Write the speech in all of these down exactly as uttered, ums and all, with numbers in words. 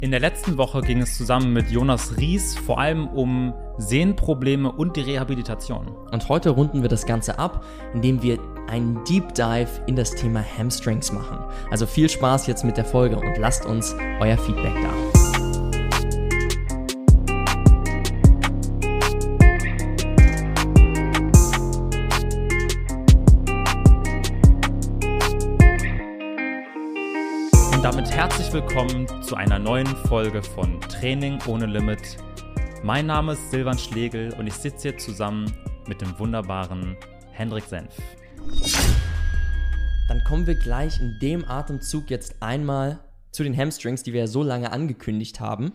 In der letzten Woche ging es zusammen mit Jonas Ries vor allem um Sehnenprobleme und die Rehabilitation. Und heute runden wir das Ganze ab, indem wir einen Deep Dive in das Thema Hamstrings machen. Also viel Spaß jetzt mit der Folge und lasst uns euer Feedback da. Und damit herzlich willkommen zu einer neuen Folge von Training ohne Limit. Mein Name ist Silvan Schlegel und ich sitze hier zusammen mit dem wunderbaren Hendrik Senf. Dann kommen wir gleich in dem Atemzug jetzt einmal zu den Hamstrings, die wir ja so lange angekündigt haben.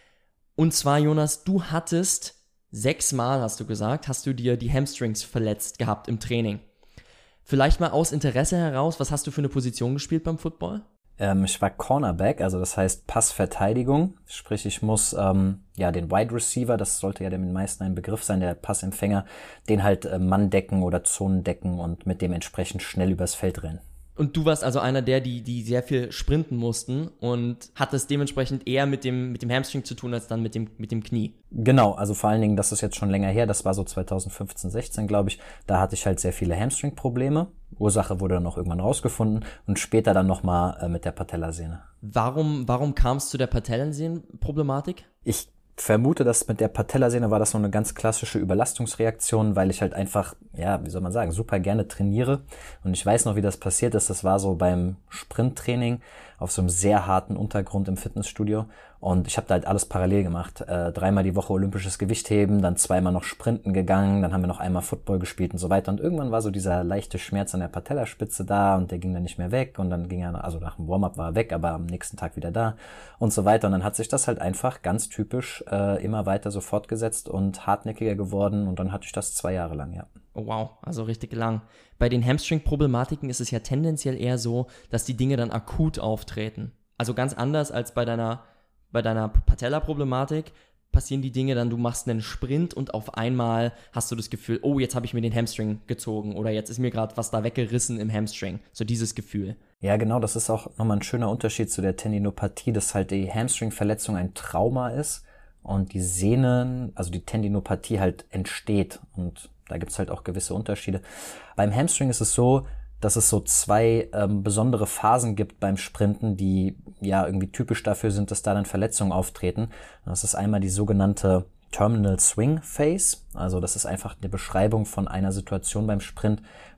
Und zwar, Jonas, du hattest sechsmal, hast du gesagt, hast du dir die Hamstrings verletzt gehabt im Training. Vielleicht mal aus Interesse heraus, was hast du für eine Position gespielt beim Football? Ähm, ich war Cornerback, also das heißt Passverteidigung, sprich ich muss ähm, ja den Wide Receiver, das sollte ja den meisten ein Begriff sein, der Passempfänger, den halt äh, Mann decken oder Zonen decken und mit dem entsprechend schnell übers Feld rennen. Und du warst also einer der, die, die sehr viel sprinten mussten und hattest dementsprechend eher mit dem, mit dem Hamstring zu tun, als dann mit dem, mit dem Knie. Genau, also vor allen Dingen, das ist jetzt schon länger her, das war so zwanzig fünfzehn, sechzehn, glaube ich, da hatte ich halt sehr viele Hamstring-Probleme. Ursache wurde dann auch irgendwann rausgefunden und später dann nochmal äh, mit der Patellasehne. Warum, warum kam es zu der Patellasehnenproblematik? Ich vermute, dass mit der Patellasehne war das so eine ganz klassische Überlastungsreaktion, weil ich halt einfach, ja, wie soll man sagen, super gerne trainiere. Und ich weiß noch, wie das passiert ist. Das war so beim Sprinttraining auf so einem sehr harten Untergrund im Fitnessstudio. Und ich habe da halt alles parallel gemacht. Äh, dreimal die Woche olympisches Gewichtheben, dann zweimal noch Sprinten gegangen, dann haben wir noch einmal Football gespielt und so weiter. Und irgendwann war so dieser leichte Schmerz an der Patellaspitze da und der ging dann nicht mehr weg. Und dann ging er, also nach dem Warm-up war er weg, aber am nächsten Tag wieder da und so weiter. Und dann hat sich das halt einfach ganz typisch äh, immer weiter so fortgesetzt und hartnäckiger geworden. Und dann hatte ich das zwei Jahre lang, ja. Oh wow, also richtig lang. Bei den Hamstring-Problematiken ist es ja tendenziell eher so, dass die Dinge dann akut auftreten. Also ganz anders als bei deiner, bei deiner Patella-Problematik passieren die Dinge dann, du machst einen Sprint und auf einmal hast du das Gefühl, oh, jetzt habe ich mir den Hamstring gezogen oder jetzt ist mir gerade was da weggerissen im Hamstring. So dieses Gefühl. Ja, genau, das ist auch nochmal ein schöner Unterschied zu der Tendinopathie, dass halt die Hamstring-Verletzung ein Trauma ist und die Sehnen, also die Tendinopathie halt entsteht und da gibt's halt auch gewisse Unterschiede. Beim Hamstring ist es so, dass es so zwei ähm, besondere Phasen gibt beim Sprinten, die ja irgendwie typisch dafür sind, dass da dann Verletzungen auftreten. Das ist einmal die sogenannte Terminal Swing Phase. Also das ist einfach eine Beschreibung von einer Situation beim Sprint,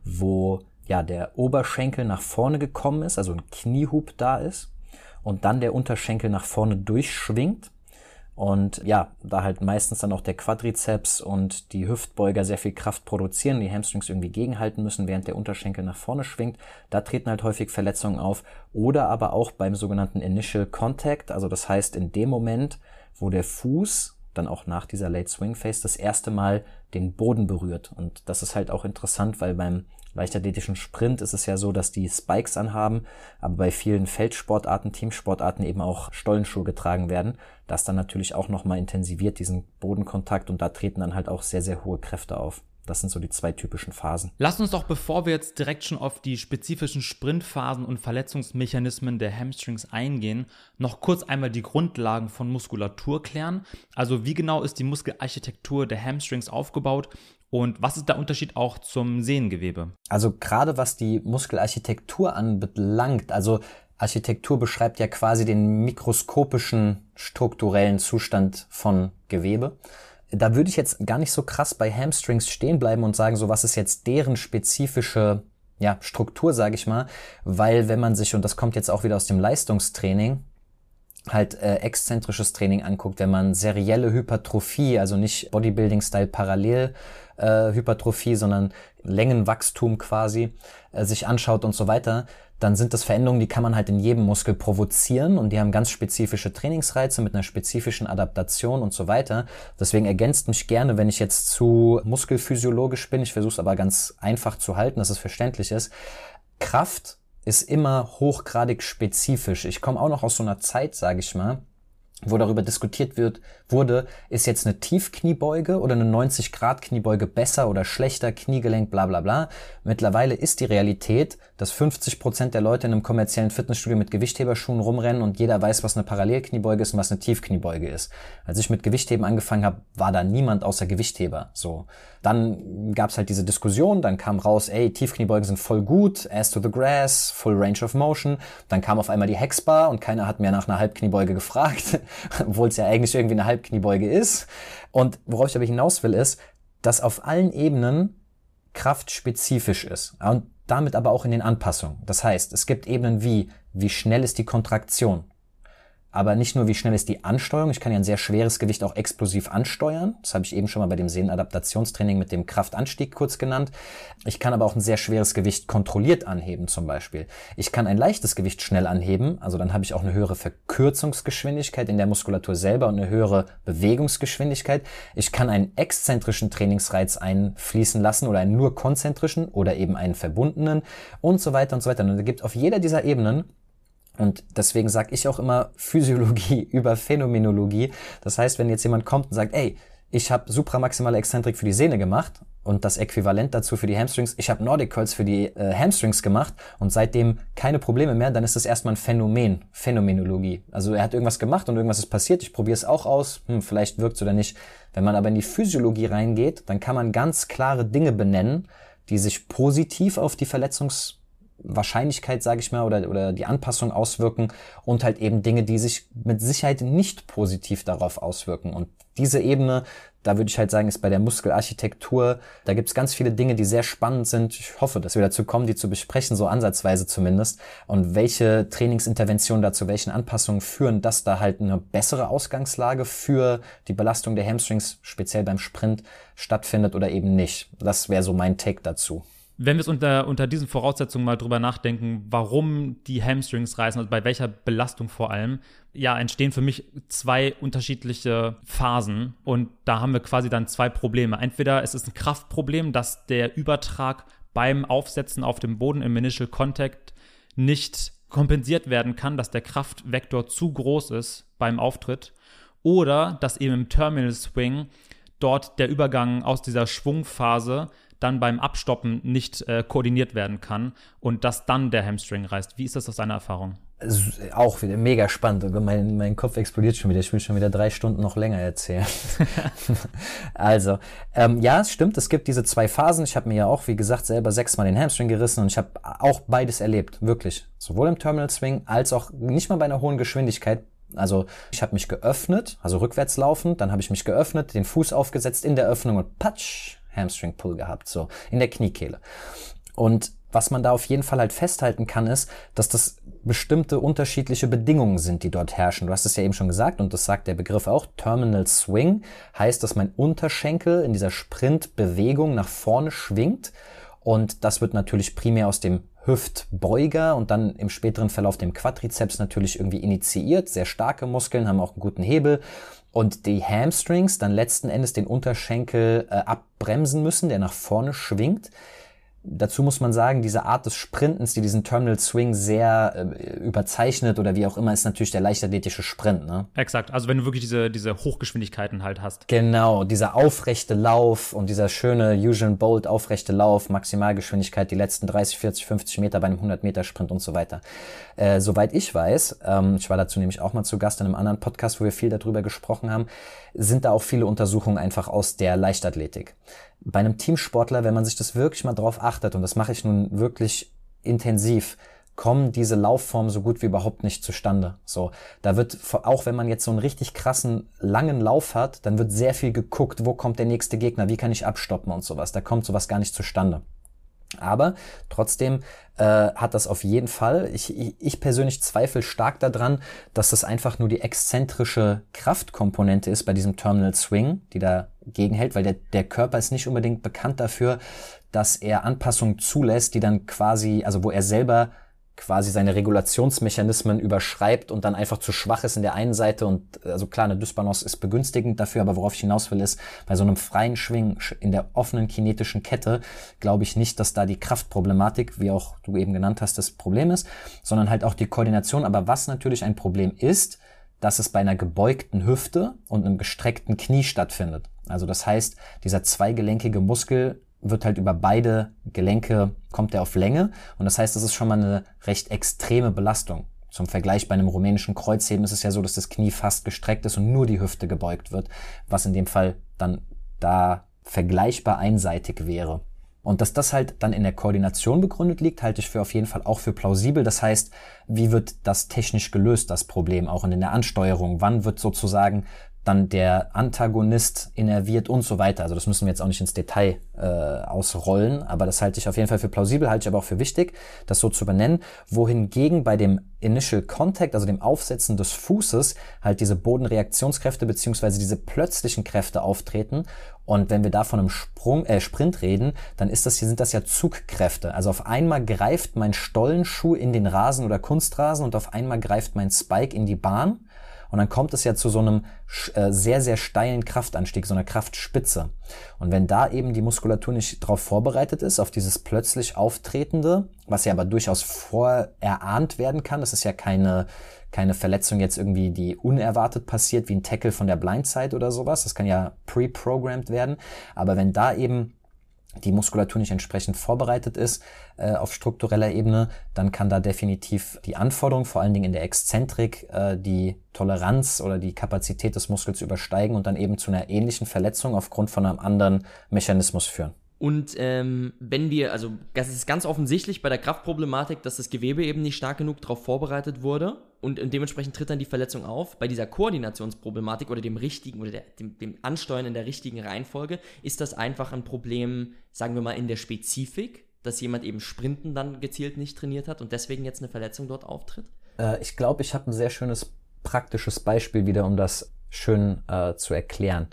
wo ja der Oberschenkel nach vorne gekommen ist, also ein Kniehub da ist und dann der Unterschenkel nach vorne durchschwingt. Und ja, da halt meistens dann auch der Quadrizeps und die Hüftbeuger sehr viel Kraft produzieren, die Hamstrings irgendwie gegenhalten müssen, während der Unterschenkel nach vorne schwingt. Da treten halt häufig Verletzungen auf. Oder aber auch beim sogenannten Initial Contact, also das heißt in dem Moment, wo der Fuß dann auch nach dieser Late Swing Phase das erste Mal den Boden berührt. Und das ist halt auch interessant, weil beim leichtathletischen Sprint ist es ja so, dass die Spikes anhaben, aber bei vielen Feldsportarten, Teamsportarten eben auch Stollenschuhe getragen werden. Das dann natürlich auch nochmal intensiviert diesen Bodenkontakt und da treten dann halt auch sehr, sehr hohe Kräfte auf. Das sind so die zwei typischen Phasen. Lass uns doch, bevor wir jetzt direkt schon auf die spezifischen Sprintphasen und Verletzungsmechanismen der Hamstrings eingehen, noch kurz einmal die Grundlagen von Muskulatur klären. Also wie genau ist die Muskelarchitektur der Hamstrings aufgebaut und was ist der Unterschied auch zum Sehnengewebe? Also gerade was die Muskelarchitektur anbelangt, also Architektur beschreibt ja quasi den mikroskopischen strukturellen Zustand von Gewebe. Da würde ich jetzt gar nicht so krass bei Hamstrings stehen bleiben und sagen, so was ist jetzt deren spezifische ja, Struktur, sage ich mal, weil wenn man sich, und das kommt jetzt auch wieder aus dem Leistungstraining, halt äh, exzentrisches Training anguckt, wenn man serielle Hypertrophie, also nicht Bodybuilding-Style parallel äh, Hypertrophie, sondern Längenwachstum quasi, äh, sich anschaut und so weiter, dann sind das Veränderungen, die kann man halt in jedem Muskel provozieren und die haben ganz spezifische Trainingsreize mit einer spezifischen Adaptation und so weiter. Deswegen ergänzt mich gerne, wenn ich jetzt zu muskelphysiologisch bin. Ich versuche es aber ganz einfach zu halten, dass es verständlich ist. Kraft ist immer hochgradig spezifisch. Ich komme auch noch aus so einer Zeit, sage ich mal, wo darüber diskutiert wird, wurde, ist jetzt eine Tiefkniebeuge oder eine neunzig Grad Kniebeuge besser oder schlechter, Kniegelenk, bla bla bla. Mittlerweile ist die Realität, dass fünfzig Prozent der Leute in einem kommerziellen Fitnessstudio mit Gewichtheberschuhen rumrennen und jeder weiß, was eine Parallelkniebeuge ist und was eine Tiefkniebeuge ist. Als ich mit Gewichtheben angefangen habe, war da niemand außer Gewichtheber. So, dann gab's halt diese Diskussion, dann kam raus, ey, Tiefkniebeugen sind voll gut, ass to the grass, full range of motion. Dann kam auf einmal die Hexbar und keiner hat mehr nach einer Halbkniebeuge gefragt, obwohl es ja eigentlich irgendwie eine Halbkniebeuge ist. Und worauf ich aber hinaus will, ist, dass auf allen Ebenen Kraft spezifisch ist und damit aber auch in den Anpassungen. Das heißt, es gibt Ebenen wie, wie schnell ist die Kontraktion, aber nicht nur, wie schnell ist die Ansteuerung. Ich kann ja ein sehr schweres Gewicht auch explosiv ansteuern. Das habe ich eben schon mal bei dem Sehnenadaptationstraining mit dem Kraftanstieg kurz genannt. Ich kann aber auch ein sehr schweres Gewicht kontrolliert anheben zum Beispiel. Ich kann ein leichtes Gewicht schnell anheben. Also dann habe ich auch eine höhere Verkürzungsgeschwindigkeit in der Muskulatur selber und eine höhere Bewegungsgeschwindigkeit. Ich kann einen exzentrischen Trainingsreiz einfließen lassen oder einen nur konzentrischen oder eben einen verbundenen und so weiter und so weiter. Und es gibt auf jeder dieser Ebenen, und deswegen sage ich auch immer Physiologie über Phänomenologie. Das heißt, wenn jetzt jemand kommt und sagt, ey, ich habe supramaximale Exzentrik für die Sehne gemacht und das Äquivalent dazu für die Hamstrings, ich habe Nordic Curls für die äh, Hamstrings gemacht und seitdem keine Probleme mehr, dann ist das erstmal ein Phänomen, Phänomenologie. Also er hat irgendwas gemacht und irgendwas ist passiert, ich probiere es auch aus, hm, vielleicht wirkt es oder nicht. Wenn man aber in die Physiologie reingeht, dann kann man ganz klare Dinge benennen, die sich positiv auf die Verletzungs Wahrscheinlichkeit, sage ich mal, oder oder die Anpassung auswirken und halt eben Dinge, die sich mit Sicherheit nicht positiv darauf auswirken. Und diese Ebene, da würde ich halt sagen, ist bei der Muskelarchitektur, da gibt es ganz viele Dinge, die sehr spannend sind. Ich hoffe, dass wir dazu kommen, die zu besprechen, so ansatzweise zumindest. Und welche Trainingsinterventionen da zu welchen Anpassungen führen, dass da halt eine bessere Ausgangslage für die Belastung der Hamstrings, speziell beim Sprint, stattfindet oder eben nicht. Das wäre so mein Take dazu. Wenn wir es unter, unter diesen Voraussetzungen mal drüber nachdenken, warum die Hamstrings reißen, also bei welcher Belastung vor allem, ja, entstehen für mich zwei unterschiedliche Phasen und da haben wir quasi dann zwei Probleme. Entweder es ist ein Kraftproblem, dass der Übertrag beim Aufsetzen auf dem Boden im Initial Contact nicht kompensiert werden kann, dass der Kraftvektor zu groß ist beim Auftritt, oder dass eben im Terminal Swing dort der Übergang aus dieser Schwungphase dann beim Abstoppen nicht äh, koordiniert werden kann und dass dann der Hamstring reißt. Wie ist das aus deiner Erfahrung? Auch wieder mega spannend. Mein, mein Kopf explodiert schon wieder. Ich will schon wieder drei Stunden noch länger erzählen. Also, ähm, ja, es stimmt, es gibt diese zwei Phasen. Ich habe mir ja auch, wie gesagt, selber sechsmal den Hamstring gerissen und ich habe auch beides erlebt, wirklich. Sowohl im Terminal Swing als auch nicht mal bei einer hohen Geschwindigkeit. Also ich habe mich geöffnet, also rückwärts laufend, dann habe ich mich geöffnet, den Fuß aufgesetzt in der Öffnung und patsch, Hamstring Pull gehabt, so in der Kniekehle. Und was man da auf jeden Fall halt festhalten kann, ist, dass das bestimmte unterschiedliche Bedingungen sind, die dort herrschen. Du hast es ja eben schon gesagt und das sagt der Begriff auch. Terminal Swing heißt, dass mein Unterschenkel in dieser Sprintbewegung nach vorne schwingt und das wird natürlich primär aus dem Hüftbeuger und dann im späteren Verlauf dem Quadrizeps natürlich irgendwie initiiert. Sehr starke Muskeln, haben auch einen guten Hebel. Und die Hamstrings dann letzten Endes den Unterschenkel äh, abbremsen müssen, der nach vorne schwingt. Dazu muss man sagen, diese Art des Sprintens, die diesen Terminal Swing sehr äh, überzeichnet oder wie auch immer, ist natürlich der leichtathletische Sprint, ne? Exakt, also wenn du wirklich diese, diese Hochgeschwindigkeiten halt hast. Genau, dieser aufrechte Lauf und dieser schöne Usain Bolt aufrechte Lauf, Maximalgeschwindigkeit, die letzten dreißig, vierzig, fünfzig Meter bei einem hundert Meter Sprint und so weiter. Äh, soweit ich weiß, ähm, ich war dazu nämlich auch mal zu Gast in einem anderen Podcast, wo wir viel darüber gesprochen haben, sind da auch viele Untersuchungen einfach aus der Leichtathletik. Bei einem Teamsportler, wenn man sich das wirklich mal drauf achtet, und das mache ich nun wirklich intensiv, kommen diese Laufformen so gut wie überhaupt nicht zustande. So, da wird, auch wenn man jetzt so einen richtig krassen, langen Lauf hat, dann wird sehr viel geguckt, wo kommt der nächste Gegner, wie kann ich abstoppen und sowas. Da kommt sowas gar nicht zustande. Aber trotzdem äh, hat das auf jeden Fall, ich, ich, ich persönlich zweifle stark daran, dass das einfach nur die exzentrische Kraftkomponente ist bei diesem Terminal Swing, die da gegenhält, weil der, der Körper ist nicht unbedingt bekannt dafür, dass er Anpassungen zulässt, die dann quasi, also wo er selber quasi seine Regulationsmechanismen überschreibt und dann einfach zu schwach ist in der einen Seite und also klar, eine Dysbalance ist begünstigend dafür, aber worauf ich hinaus will ist, bei so einem freien Schwingen in der offenen kinetischen Kette glaube ich nicht, dass da die Kraftproblematik, wie auch du eben genannt hast, das Problem ist, sondern halt auch die Koordination. Aber was natürlich ein Problem ist, dass es bei einer gebeugten Hüfte und einem gestreckten Knie stattfindet. Also das heißt, dieser zweigelenkige Muskel wird halt über beide Gelenke, kommt er auf Länge. Und das heißt, das ist schon mal eine recht extreme Belastung. Zum Vergleich bei einem rumänischen Kreuzheben ist es ja so, dass das Knie fast gestreckt ist und nur die Hüfte gebeugt wird, was in dem Fall dann da vergleichbar einseitig wäre. Und dass das halt dann in der Koordination begründet liegt, halte ich für auf jeden Fall auch für plausibel. Das heißt, wie wird das technisch gelöst, das Problem, auch in der Ansteuerung? Wann wird sozusagen dann der Antagonist innerviert und so weiter. Also das müssen wir jetzt auch nicht ins Detail äh, ausrollen, aber das halte ich auf jeden Fall für plausibel, halte ich aber auch für wichtig, das so zu benennen. Wohingegen bei dem Initial Contact, also dem Aufsetzen des Fußes, halt diese Bodenreaktionskräfte beziehungsweise diese plötzlichen Kräfte auftreten. Und wenn wir da von einem Sprung, äh, Sprint reden, dann ist das hier, sind das ja Zugkräfte. Also auf einmal greift mein Stollenschuh in den Rasen oder Kunstrasen und auf einmal greift mein Spike in die Bahn. Und dann kommt es ja zu so einem äh, sehr, sehr steilen Kraftanstieg, so einer Kraftspitze. Und wenn da eben die Muskulatur nicht darauf vorbereitet ist, auf dieses plötzlich Auftretende, was ja aber durchaus vorerahnt werden kann, das ist ja keine, keine Verletzung jetzt irgendwie, die unerwartet passiert, wie ein Tackle von der Blindside oder sowas, das kann ja pre-programmed werden, aber wenn da eben die Muskulatur nicht entsprechend vorbereitet ist äh, auf struktureller Ebene, dann kann da definitiv die Anforderung, vor allen Dingen in der Exzentrik, äh, die Toleranz oder die Kapazität des Muskels übersteigen und dann eben zu einer ähnlichen Verletzung aufgrund von einem anderen Mechanismus führen. Und ähm, wenn wir, also das ist ganz offensichtlich bei der Kraftproblematik, dass das Gewebe eben nicht stark genug darauf vorbereitet wurde und, und dementsprechend tritt dann die Verletzung auf. Bei dieser Koordinationsproblematik oder dem richtigen oder der, dem, dem Ansteuern in der richtigen Reihenfolge ist das einfach ein Problem, sagen wir mal, in der Spezifik, dass jemand eben Sprinten dann gezielt nicht trainiert hat und deswegen jetzt eine Verletzung dort auftritt? Äh, ich glaube, ich habe ein sehr schönes praktisches Beispiel wieder, um das schön äh, zu erklären.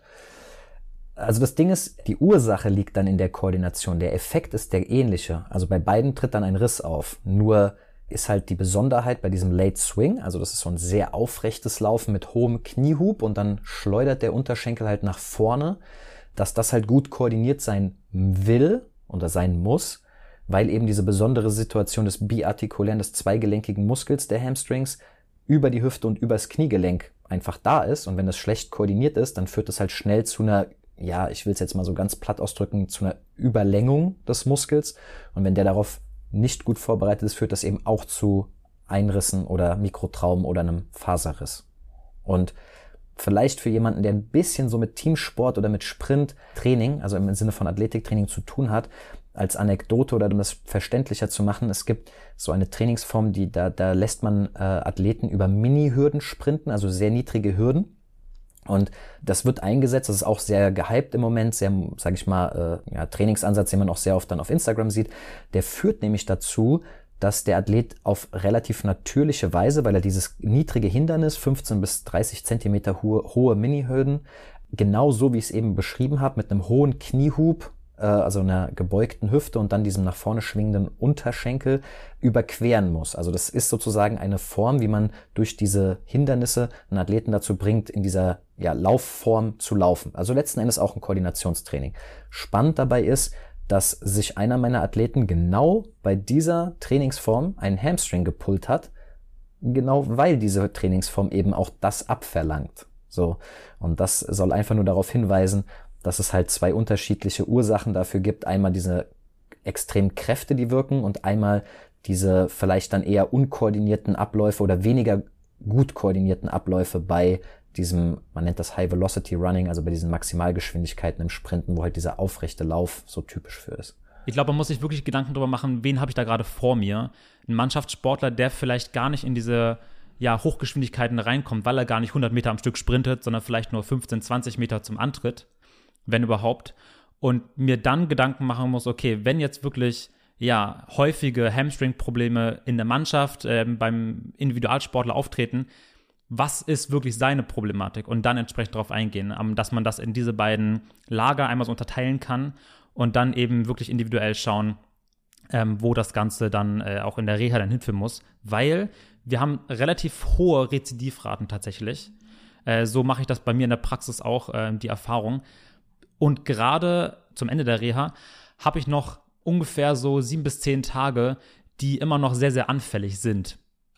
Also das Ding ist, die Ursache liegt dann in der Koordination. Der Effekt ist der ähnliche. Also bei beiden tritt dann ein Riss auf. Nur ist halt die Besonderheit bei diesem Late Swing, also das ist so ein sehr aufrechtes Laufen mit hohem Kniehub und dann schleudert der Unterschenkel halt nach vorne, dass das halt gut koordiniert sein will oder sein muss, weil eben diese besondere Situation des biartikulären, des zweigelenkigen Muskels der Hamstrings über die Hüfte und übers Kniegelenk einfach da ist. Und wenn das schlecht koordiniert ist, dann führt das halt schnell zu einer, ja, ich will es jetzt mal so ganz platt ausdrücken, zu einer Überlängung des Muskels. Und wenn der darauf nicht gut vorbereitet ist, führt das eben auch zu Einrissen oder Mikrotraumen oder einem Faserriss. Und vielleicht für jemanden, der ein bisschen so mit Teamsport oder mit Sprinttraining, also im Sinne von Athletiktraining zu tun hat, als Anekdote oder um das verständlicher zu machen, es gibt so eine Trainingsform, die da, da lässt man äh, Athleten über Mini-Hürden sprinten, also sehr niedrige Hürden. Und das wird eingesetzt, das ist auch sehr gehypt im Moment, sehr, sage ich mal, äh, ja, Trainingsansatz, den man auch sehr oft dann auf Instagram sieht. Der führt nämlich dazu, dass der Athlet auf relativ natürliche Weise, weil er dieses niedrige Hindernis, fünfzehn bis dreißig Zentimeter hohe, hohe Mini-Hürden, genauso wie ich es eben beschrieben habe, mit einem hohen Kniehub, äh, also einer gebeugten Hüfte und dann diesem nach vorne schwingenden Unterschenkel überqueren muss. Also das ist sozusagen eine Form, wie man durch diese Hindernisse einen Athleten dazu bringt, in dieser ja, Laufform zu laufen. Also letzten Endes auch ein Koordinationstraining. Spannend dabei ist, dass sich einer meiner Athleten genau bei dieser Trainingsform einen Hamstring gepullt hat, genau weil diese Trainingsform eben auch das abverlangt. So. Und das soll einfach nur darauf hinweisen, dass es halt zwei unterschiedliche Ursachen dafür gibt. Einmal diese extremen Kräfte, die wirken, und einmal diese vielleicht dann eher unkoordinierten Abläufe oder weniger gut koordinierten Abläufe bei diesem, man nennt das High Velocity Running, also bei diesen Maximalgeschwindigkeiten im Sprinten, wo halt dieser aufrechte Lauf so typisch für ist. Ich glaube, man muss sich wirklich Gedanken darüber machen, wen habe ich da gerade vor mir? Ein Mannschaftssportler, der vielleicht gar nicht in diese ja, Hochgeschwindigkeiten reinkommt, weil er gar nicht hundert Meter am Stück sprintet, sondern vielleicht nur fünfzehn, zwanzig Meter zum Antritt, wenn überhaupt. Und mir dann Gedanken machen muss, okay, wenn jetzt wirklich ja, häufige Hamstring-Probleme in der Mannschaft, äh, beim Individualsportler auftreten, was ist wirklich seine Problematik und dann entsprechend darauf eingehen, dass man das in diese beiden Lager einmal so unterteilen kann und dann eben wirklich individuell schauen, ähm, wo das Ganze dann äh, auch in der Reha dann hinführen muss, weil wir haben relativ hohe Rezidivraten tatsächlich. Äh, so mache ich das bei mir in der Praxis auch, äh, die Erfahrung. Und gerade zum Ende der Reha habe ich noch ungefähr so sieben bis zehn Tage, die immer noch sehr, sehr anfällig sind.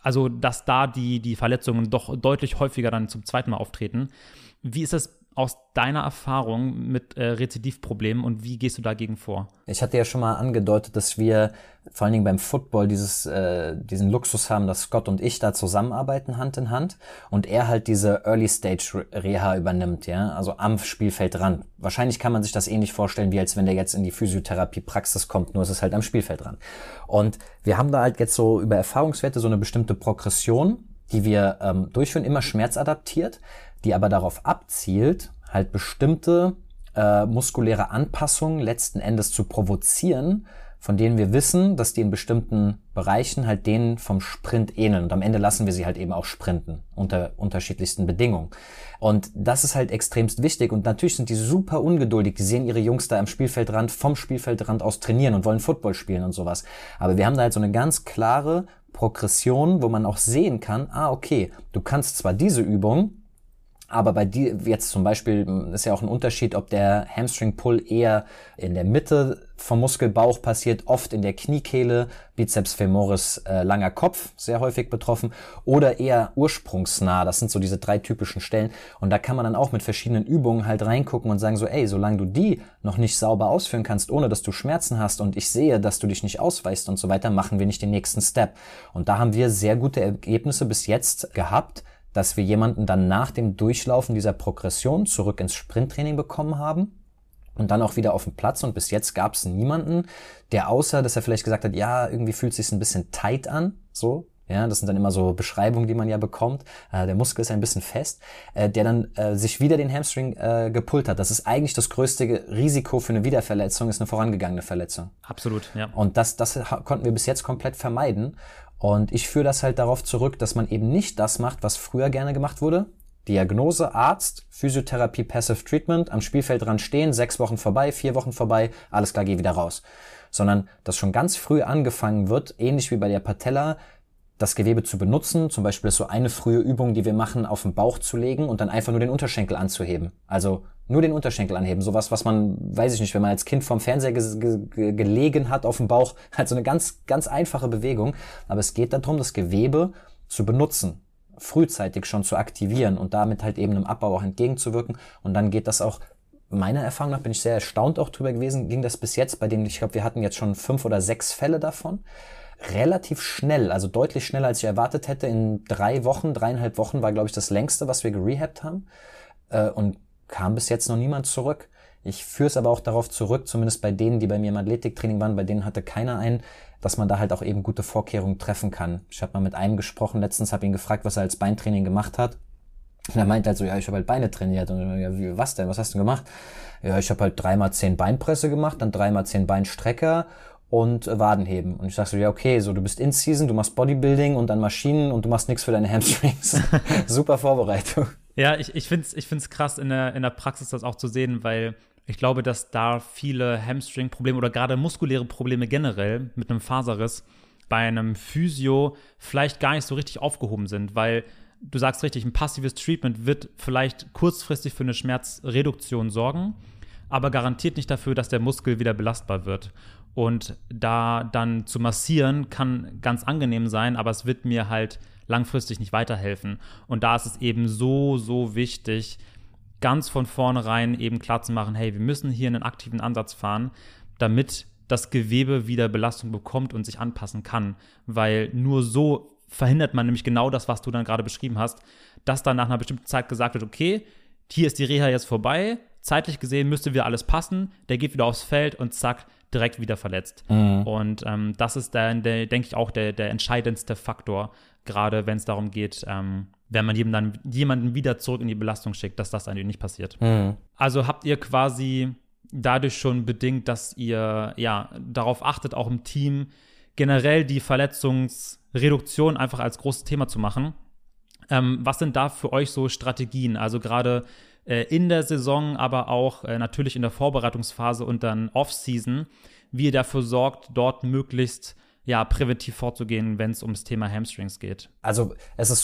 Also, dass da die, die Verletzungen doch deutlich häufiger dann zum zweiten Mal auftreten. Wie ist das aus deiner Erfahrung mit äh, Rezidivproblemen und wie gehst du dagegen vor? Ich hatte ja schon mal angedeutet, dass wir vor allen Dingen beim Football dieses, äh, diesen Luxus haben, dass Scott und ich da zusammenarbeiten Hand in Hand und er halt diese Early-Stage-Reha übernimmt, ja, also am Spielfeldrand. Wahrscheinlich kann man sich das ähnlich vorstellen, wie als wenn der jetzt in die Physiotherapie-Praxis kommt, nur ist es halt am Spielfeldrand. Und wir haben da halt jetzt so über Erfahrungswerte so eine bestimmte Progression, die wir ähm, durchführen, immer schmerzadaptiert, die aber darauf abzielt, halt bestimmte äh, muskuläre Anpassungen letzten Endes zu provozieren, von denen wir wissen, dass die in bestimmten Bereichen halt denen vom Sprint ähneln. Und am Ende lassen wir sie halt eben auch sprinten, unter unterschiedlichsten Bedingungen. Und das ist halt extremst wichtig. Und natürlich sind die super ungeduldig. Die sehen ihre Jungs da am Spielfeldrand, vom Spielfeldrand aus trainieren und wollen Football spielen und sowas. Aber wir haben da halt so eine ganz klare Progression, wo man auch sehen kann, ah, okay, du kannst zwar diese Übung, aber bei dir jetzt zum Beispiel ist ja auch ein Unterschied, ob der Hamstring-Pull eher in der Mitte vom Muskelbauch passiert, oft in der Kniekehle, Bizeps femoris, äh, langer Kopf, sehr häufig betroffen, oder eher ursprungsnah. Das sind so diese drei typischen Stellen. Und da kann man dann auch mit verschiedenen Übungen halt reingucken und sagen so, ey, solange du die noch nicht sauber ausführen kannst, ohne dass du Schmerzen hast und ich sehe, dass du dich nicht ausweichst und so weiter, machen wir nicht den nächsten Step. Und da haben wir sehr gute Ergebnisse bis jetzt gehabt, dass wir jemanden dann nach dem Durchlaufen dieser Progression zurück ins Sprinttraining bekommen haben und dann auch wieder auf dem Platz. Und bis jetzt gab es niemanden, der außer, dass er vielleicht gesagt hat, ja, irgendwie fühlt es sich ein bisschen tight an, so. Ja, das sind dann immer so Beschreibungen, die man ja bekommt. Äh, der Muskel ist ein bisschen fest, äh, der dann äh, sich wieder den Hamstring äh, gepullt hat. Das ist eigentlich das größte Risiko für eine Wiederverletzung, ist eine vorangegangene Verletzung. Absolut, ja. Und das, das konnten wir bis jetzt komplett vermeiden. Und ich führe das halt darauf zurück, dass man eben nicht das macht, was früher gerne gemacht wurde. Diagnose, Arzt, Physiotherapie, Passive Treatment, am Spielfeldrand stehen, sechs Wochen vorbei, vier Wochen vorbei, alles klar, geh wieder raus. Sondern, dass schon ganz früh angefangen wird, ähnlich wie bei der Patella, das Gewebe zu benutzen. Zum Beispiel ist so eine frühe Übung, die wir machen, auf den Bauch zu legen und dann einfach nur den Unterschenkel anzuheben. Also nur den Unterschenkel anheben. Sowas, was man, weiß ich nicht, wenn man als Kind vorm Fernseher ge- ge- gelegen hat auf dem Bauch, halt so eine ganz, ganz einfache Bewegung. Aber es geht darum, das Gewebe zu benutzen, frühzeitig schon zu aktivieren und damit halt eben einem Abbau auch entgegenzuwirken. Und dann geht das auch, meiner Erfahrung nach bin ich sehr erstaunt auch drüber gewesen, ging das bis jetzt, bei denen, ich glaube, wir hatten jetzt schon fünf oder sechs Fälle davon, relativ schnell, also deutlich schneller, als ich erwartet hätte. In drei Wochen, dreieinhalb Wochen war, glaube ich, das längste, was wir gerehabt haben. Äh, und kam bis jetzt noch niemand zurück. Ich führe es aber auch darauf zurück, zumindest bei denen, die bei mir im Athletiktraining waren, bei denen hatte keiner einen, dass man da halt auch eben gute Vorkehrungen treffen kann. Ich habe mal mit einem gesprochen letztens, habe ihn gefragt, was er als Beintraining gemacht hat. Und er meint halt so, ja, ich habe halt Beine trainiert. Und ja, wie, was denn? Was hast du gemacht? Ja, ich habe halt dreimal zehn Beinpresse gemacht, dann dreimal zehn Beinstrecker und äh, Wadenheben. Und ich sag so, ja, okay, so du bist in Season, du machst Bodybuilding und dann Maschinen und du machst nichts für deine Hamstrings. Super Vorbereitung. Ja, ich, ich finde es ich find's krass, in der, in der Praxis das auch zu sehen, weil ich glaube, dass da viele Hamstring-Probleme oder gerade muskuläre Probleme generell mit einem Faserriss bei einem Physio vielleicht gar nicht so richtig aufgehoben sind, weil du sagst richtig, ein passives Treatment wird vielleicht kurzfristig für eine Schmerzreduktion sorgen, aber garantiert nicht dafür, dass der Muskel wieder belastbar wird. Und da dann zu massieren kann ganz angenehm sein, aber es wird mir halt langfristig nicht weiterhelfen. Und da ist es eben so, so wichtig, ganz von vornherein eben klar zu machen, hey, wir müssen hier einen aktiven Ansatz fahren, damit das Gewebe wieder Belastung bekommt und sich anpassen kann. Weil nur so verhindert man nämlich genau das, was du dann gerade beschrieben hast, dass dann nach einer bestimmten Zeit gesagt wird, okay, hier ist die Reha jetzt vorbei, zeitlich gesehen müsste wieder alles passen, der geht wieder aufs Feld und zack, direkt wieder verletzt. Mhm. Und ähm, das ist dann, der, denke ich, auch der, der entscheidendste Faktor, gerade wenn es darum geht, ähm, wenn man jemanden, jemanden wieder zurück in die Belastung schickt, dass das eigentlich nicht passiert. Mhm. Also habt ihr quasi dadurch schon bedingt, dass ihr ja darauf achtet, auch im Team generell die Verletzungsreduktion einfach als großes Thema zu machen. Ähm, was sind da für euch so Strategien? Also gerade äh, in der Saison, aber auch äh, natürlich in der Vorbereitungsphase und dann Off-Season, wie ihr dafür sorgt, dort möglichst ja, präventiv vorzugehen, wenn es ums Thema Hamstrings geht. Also es ist so,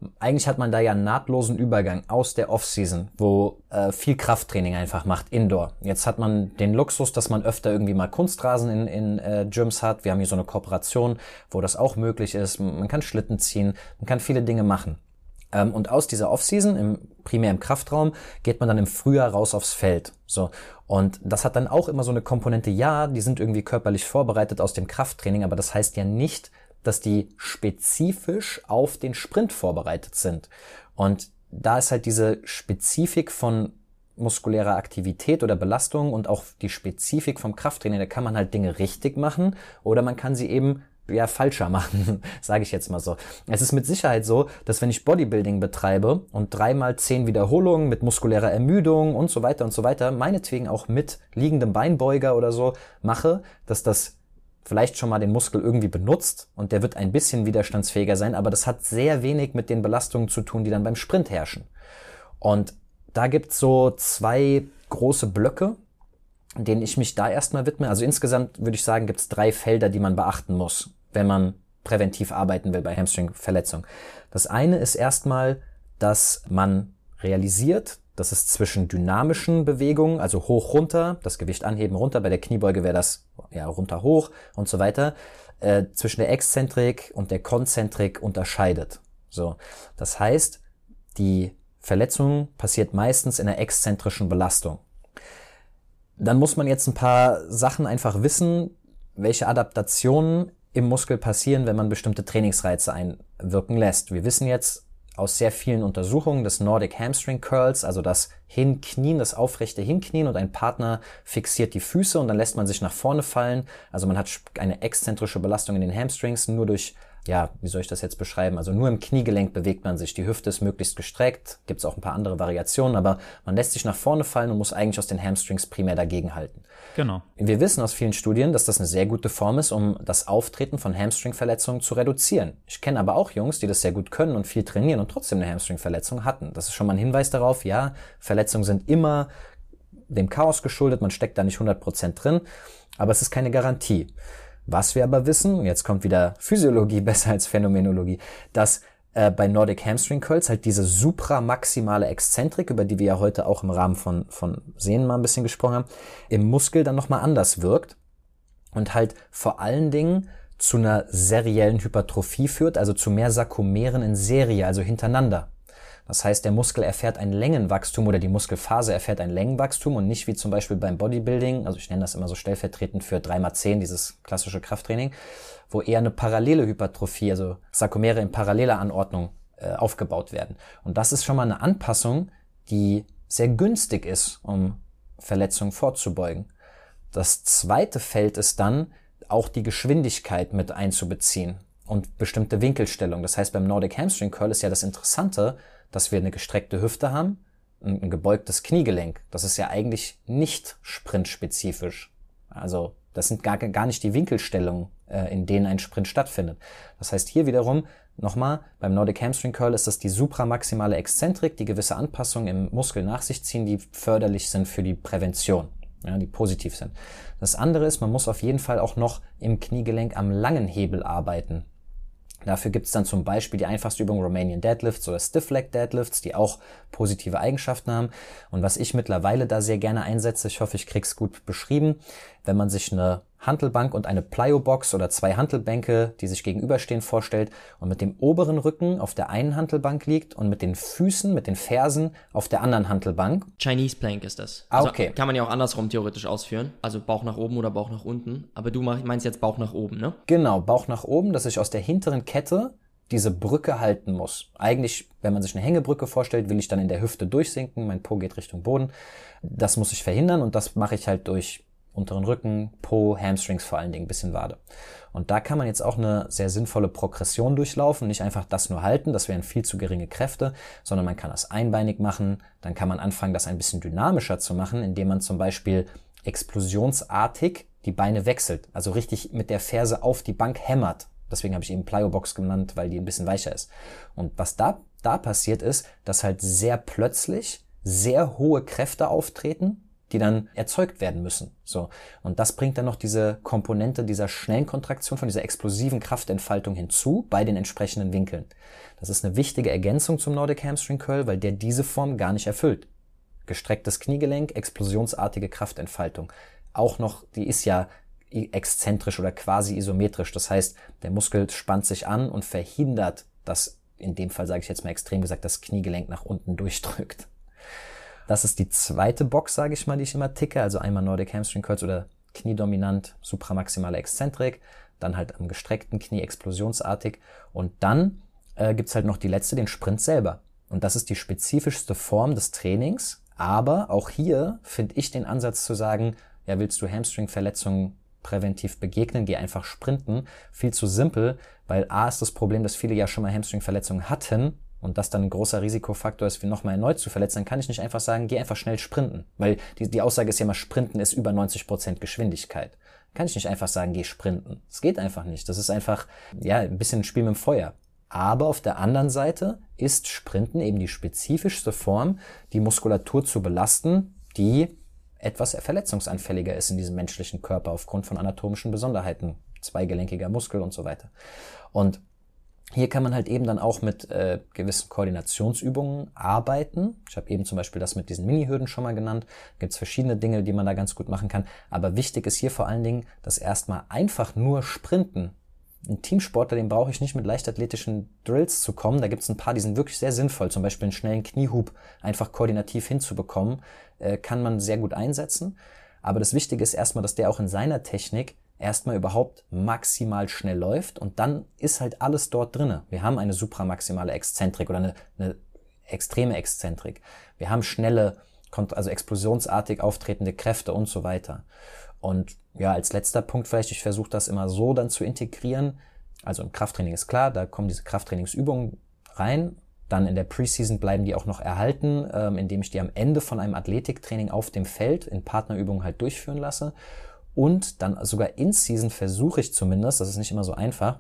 eigentlich hat man da ja einen nahtlosen Übergang aus der Offseason, wo äh, viel Krafttraining einfach macht, Indoor. Jetzt hat man den Luxus, dass man öfter irgendwie mal Kunstrasen in, in äh, Gyms hat. Wir haben hier so eine Kooperation, wo das auch möglich ist. Man kann Schlitten ziehen, man kann viele Dinge machen. Ähm, und aus dieser Offseason, im, primär im Kraftraum, geht man dann im Frühjahr raus aufs Feld. So. Und das hat dann auch immer so eine Komponente, ja, die sind irgendwie körperlich vorbereitet aus dem Krafttraining, aber das heißt ja nicht, dass die spezifisch auf den Sprint vorbereitet sind. Und da ist halt diese Spezifik von muskulärer Aktivität oder Belastung und auch die Spezifik vom Krafttraining, da kann man halt Dinge richtig machen oder man kann sie eben ja falscher machen, sage ich jetzt mal so. Es ist mit Sicherheit so, dass wenn ich Bodybuilding betreibe und dreimal zehn Wiederholungen mit muskulärer Ermüdung und so weiter und so weiter, meinetwegen auch mit liegendem Beinbeuger oder so mache, dass das vielleicht schon mal den Muskel irgendwie benutzt und der wird ein bisschen widerstandsfähiger sein, aber das hat sehr wenig mit den Belastungen zu tun, die dann beim Sprint herrschen. Und da gibt's so zwei große Blöcke, denen ich mich da erstmal widme. Also insgesamt würde ich sagen, gibt's drei Felder, die man beachten muss, wenn man präventiv arbeiten will bei Hamstring-Verletzungen. Das eine ist erstmal, dass man realisiert, dass es zwischen dynamischen Bewegungen, also hoch, runter, das Gewicht anheben, runter, bei der Kniebeuge wäre das ja runter, hoch und so weiter, äh, zwischen der Exzentrik und der Konzentrik unterscheidet. So, das heißt, die Verletzung passiert meistens in der exzentrischen Belastung. Dann muss man jetzt ein paar Sachen einfach wissen, welche Adaptationen im Muskel passieren, wenn man bestimmte Trainingsreize einwirken lässt. Wir wissen jetzt aus sehr vielen Untersuchungen des Nordic Hamstring Curls, also das Hinknien, das aufrechte Hinknien und ein Partner fixiert die Füße und dann lässt man sich nach vorne fallen. Also man hat eine exzentrische Belastung in den Hamstrings nur durch, ja, wie soll ich das jetzt beschreiben? Also nur im Kniegelenk bewegt man sich. Die Hüfte ist möglichst gestreckt. Gibt es auch ein paar andere Variationen, aber man lässt sich nach vorne fallen und muss eigentlich aus den Hamstrings primär dagegenhalten. Genau. Wir wissen aus vielen Studien, dass das eine sehr gute Form ist, um das Auftreten von Hamstringverletzungen zu reduzieren. Ich kenne aber auch Jungs, die das sehr gut können und viel trainieren und trotzdem eine Hamstringverletzung hatten. Das ist schon mal ein Hinweis darauf, ja, Verletzungen sind immer dem Chaos geschuldet, man steckt da nicht hundert Prozent drin, aber es ist keine Garantie. Was wir aber wissen, jetzt kommt wieder Physiologie besser als Phänomenologie, dass äh, bei Nordic Hamstring Curls halt diese supramaximale Exzentrik, über die wir ja heute auch im Rahmen von, von Sehnen mal ein bisschen gesprochen haben, im Muskel dann nochmal anders wirkt und halt vor allen Dingen zu einer seriellen Hypertrophie führt, also zu mehr Sarkomeren in Serie, also hintereinander. Das heißt, der Muskel erfährt ein Längenwachstum oder die Muskelphase erfährt ein Längenwachstum und nicht wie zum Beispiel beim Bodybuilding, also ich nenne das immer so stellvertretend für drei mal zehn, dieses klassische Krafttraining, wo eher eine parallele Hypertrophie, also Sarkomere in paralleler Anordnung äh, aufgebaut werden. Und das ist schon mal eine Anpassung, die sehr günstig ist, um Verletzungen vorzubeugen. Das zweite Feld ist dann, auch die Geschwindigkeit mit einzubeziehen und bestimmte Winkelstellungen. Das heißt, beim Nordic Hamstring Curl ist ja das Interessante, dass wir eine gestreckte Hüfte haben, ein gebeugtes Kniegelenk. Das ist ja eigentlich nicht sprintspezifisch. Also das sind gar, gar nicht die Winkelstellungen, äh, in denen ein Sprint stattfindet. Das heißt hier wiederum, nochmal, beim Nordic Hamstring Curl ist das die supramaximale Exzentrik, die gewisse Anpassungen im Muskel nach sich ziehen, die förderlich sind für die Prävention, ja, die positiv sind. Das andere ist, man muss auf jeden Fall auch noch im Kniegelenk am langen Hebel arbeiten. Dafür gibt es dann zum Beispiel die einfachste Übung Romanian Deadlifts oder Stiff Leg Deadlifts, die auch positive Eigenschaften haben. Und was ich mittlerweile da sehr gerne einsetze, ich hoffe, ich krieg's gut beschrieben, wenn man sich eine Hantelbank und eine Plyo-Box oder zwei Hantelbänke, die sich gegenüberstehen, vorstellt und mit dem oberen Rücken auf der einen Hantelbank liegt und mit den Füßen, mit den Fersen auf der anderen Hantelbank. Chinese Plank ist das. Ah, also okay. Kann man ja auch andersrum theoretisch ausführen. Also Bauch nach oben oder Bauch nach unten. Aber du meinst jetzt Bauch nach oben, ne? Genau, Bauch nach oben, dass ich aus der hinteren Kette diese Brücke halten muss. Eigentlich, wenn man sich eine Hängebrücke vorstellt, will ich dann in der Hüfte durchsinken, mein Po geht Richtung Boden. Das muss ich verhindern und das mache ich halt durch unteren Rücken, Po, Hamstrings vor allen Dingen, bisschen Wade. Und da kann man jetzt auch eine sehr sinnvolle Progression durchlaufen, nicht einfach das nur halten, das wären viel zu geringe Kräfte, sondern man kann das einbeinig machen, dann kann man anfangen, das ein bisschen dynamischer zu machen, indem man zum Beispiel explosionsartig die Beine wechselt, also richtig mit der Ferse auf die Bank hämmert. Deswegen habe ich eben Plyo-Box genannt, weil die ein bisschen weicher ist. Und was da, da passiert ist, dass halt sehr plötzlich sehr hohe Kräfte auftreten, die dann erzeugt werden müssen. So. Und das bringt dann noch diese Komponente dieser schnellen Kontraktion, von dieser explosiven Kraftentfaltung hinzu bei den entsprechenden Winkeln. Das ist eine wichtige Ergänzung zum Nordic Hamstring Curl, weil der diese Form gar nicht erfüllt. Gestrecktes Kniegelenk, explosionsartige Kraftentfaltung. Auch noch, die ist ja exzentrisch oder quasi isometrisch. Das heißt, der Muskel spannt sich an und verhindert, dass, in dem Fall sage ich jetzt mal extrem gesagt, das Kniegelenk nach unten durchdrückt. Das ist die zweite Box, sage ich mal, die ich immer ticke. Also einmal Nordic Hamstring Curls oder kniedominant, supramaximale Exzentrik, dann halt am gestreckten Knie explosionsartig. Und dann äh, gibt's halt noch die letzte, den Sprint selber. Und das ist die spezifischste Form des Trainings. Aber auch hier finde ich den Ansatz zu sagen, ja, willst du Hamstring-Verletzungen präventiv begegnen, geh einfach sprinten, viel zu simpel, weil A ist das Problem, dass viele ja schon mal Hamstring-Verletzungen hatten und das dann ein großer Risikofaktor ist, wie nochmal erneut zu verletzen, dann kann ich nicht einfach sagen, geh einfach schnell sprinten. Weil die, die Aussage ist ja immer, Sprinten ist über neunzig Prozent Geschwindigkeit. Kann ich nicht einfach sagen, geh sprinten. Das geht einfach nicht. Das ist einfach, ja, ein bisschen ein Spiel mit dem Feuer. Aber auf der anderen Seite ist Sprinten eben die spezifischste Form, die Muskulatur zu belasten, die etwas verletzungsanfälliger ist in diesem menschlichen Körper aufgrund von anatomischen Besonderheiten, zweigelenkiger Muskel und so weiter. Und hier kann man halt eben dann auch mit äh, gewissen Koordinationsübungen arbeiten. Ich habe eben zum Beispiel das mit diesen Mini-Hürden schon mal genannt. Gibt es verschiedene Dinge, die man da ganz gut machen kann. Aber wichtig ist hier vor allen Dingen, dass erstmal einfach nur Sprinten. Ein Teamsportler, den brauche ich nicht mit leichtathletischen Drills zu kommen. Da gibt es ein paar, die sind wirklich sehr sinnvoll. Zum Beispiel einen schnellen Kniehub einfach koordinativ hinzubekommen, äh, kann man sehr gut einsetzen. Aber das Wichtige ist erstmal, dass der auch in seiner Technik erstmal überhaupt maximal schnell läuft und dann ist halt alles dort drinne. Wir haben eine supramaximale Exzentrik oder eine, eine extreme Exzentrik. Wir haben schnelle, also explosionsartig auftretende Kräfte und so weiter. Und ja, als letzter Punkt vielleicht, ich versuche das immer so dann zu integrieren. Also im Krafttraining ist klar, da kommen diese Krafttrainingsübungen rein. Dann in der Preseason bleiben die auch noch erhalten, ähm, indem ich die am Ende von einem Athletiktraining auf dem Feld in Partnerübungen halt durchführen lasse. Und dann sogar in Season versuche ich zumindest, das ist nicht immer so einfach,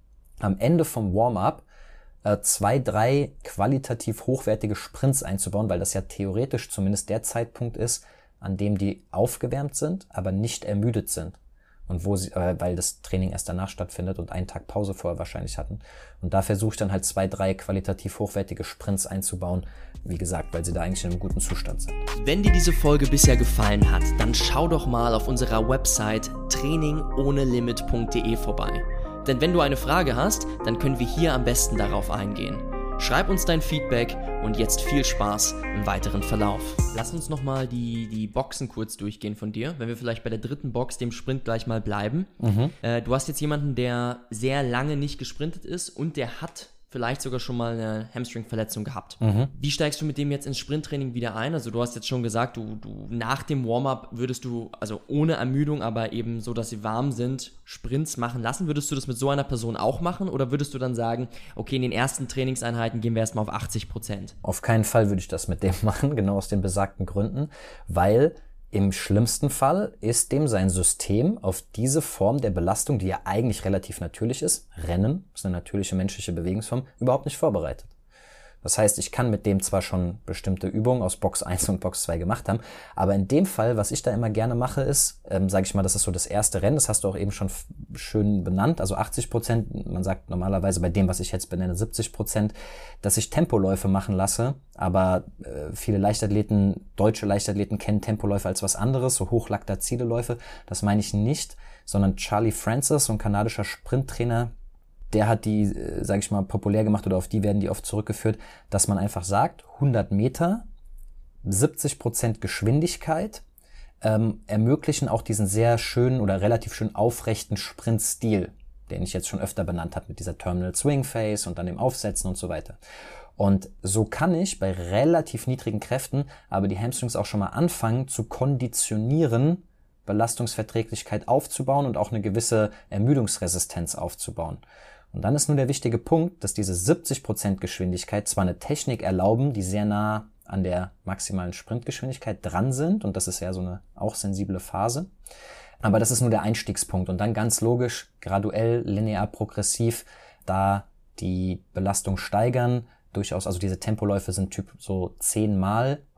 am Ende vom Warm-up äh, zwei, drei qualitativ hochwertige Sprints einzubauen, weil das ja theoretisch zumindest der Zeitpunkt ist, an dem die aufgewärmt sind, aber nicht ermüdet sind. Und wo sie, äh, weil das Training erst danach stattfindet und einen Tag Pause vorher wahrscheinlich hatten. Und da versuche ich dann halt zwei, drei qualitativ hochwertige Sprints einzubauen. Wie gesagt, weil sie da eigentlich in einem guten Zustand sind. Wenn dir diese Folge bisher gefallen hat, dann schau doch mal auf unserer Website training ohne limit punkt de vorbei. Denn wenn du eine Frage hast, dann können wir hier am besten darauf eingehen. Schreib uns dein Feedback und jetzt viel Spaß im weiteren Verlauf. Lass uns nochmal die, die Boxen kurz durchgehen von dir, wenn wir vielleicht bei der dritten Box, dem Sprint, gleich mal bleiben. Mhm. Äh, du hast jetzt jemanden, der sehr lange nicht gesprintet ist und der hat vielleicht sogar schon mal eine Hamstring-Verletzung gehabt. Mhm. Wie steigst du mit dem jetzt ins Sprinttraining wieder ein? Also du hast jetzt schon gesagt, du, du nach dem Warm-up würdest du, also ohne Ermüdung, aber eben so, dass sie warm sind, Sprints machen lassen. Würdest du das mit so einer Person auch machen oder würdest du dann sagen, okay, in den ersten Trainingseinheiten gehen wir erstmal auf achtzig Prozent? Auf keinen Fall würde ich das mit dem machen, genau aus den besagten Gründen, weil im schlimmsten Fall ist dem sein System auf diese Form der Belastung, die ja eigentlich relativ natürlich ist, Rennen, ist eine natürliche menschliche Bewegungsform, überhaupt nicht vorbereitet. Das heißt, ich kann mit dem zwar schon bestimmte Übungen aus Box eins und Box zwei gemacht haben, aber in dem Fall, was ich da immer gerne mache, ist, ähm, sage ich mal, das ist so das erste Rennen, das hast du auch eben schon f- schön benannt, also achtzig Prozent, man sagt normalerweise bei dem, was ich jetzt benenne, siebzig Prozent, dass ich Tempoläufe machen lasse, aber äh, viele Leichtathleten, deutsche Leichtathleten kennen Tempoläufe als was anderes, so hochlaktazide Läufe, das meine ich nicht, sondern Charlie Francis, so ein kanadischer Sprinttrainer, der hat die, sage ich mal, populär gemacht oder auf die werden die oft zurückgeführt, dass man einfach sagt, hundert Meter, siebzig Prozent Geschwindigkeit ähm, ermöglichen auch diesen sehr schönen oder relativ schön aufrechten Sprintstil, den ich jetzt schon öfter benannt habe mit dieser Terminal Swing Phase und dann dem Aufsetzen und so weiter. Und so kann ich bei relativ niedrigen Kräften aber die Hamstrings auch schon mal anfangen zu konditionieren, Belastungsverträglichkeit aufzubauen und auch eine gewisse Ermüdungsresistenz aufzubauen. Und dann ist nun der wichtige Punkt, dass diese siebzig Prozent Geschwindigkeit zwar eine Technik erlauben, die sehr nah an der maximalen Sprintgeschwindigkeit dran sind, und das ist ja so eine auch sensible Phase, aber das ist nur der Einstiegspunkt und dann ganz logisch, graduell, linear, progressiv, da die Belastung steigern, durchaus, also diese Tempoläufe sind typ so zehnmal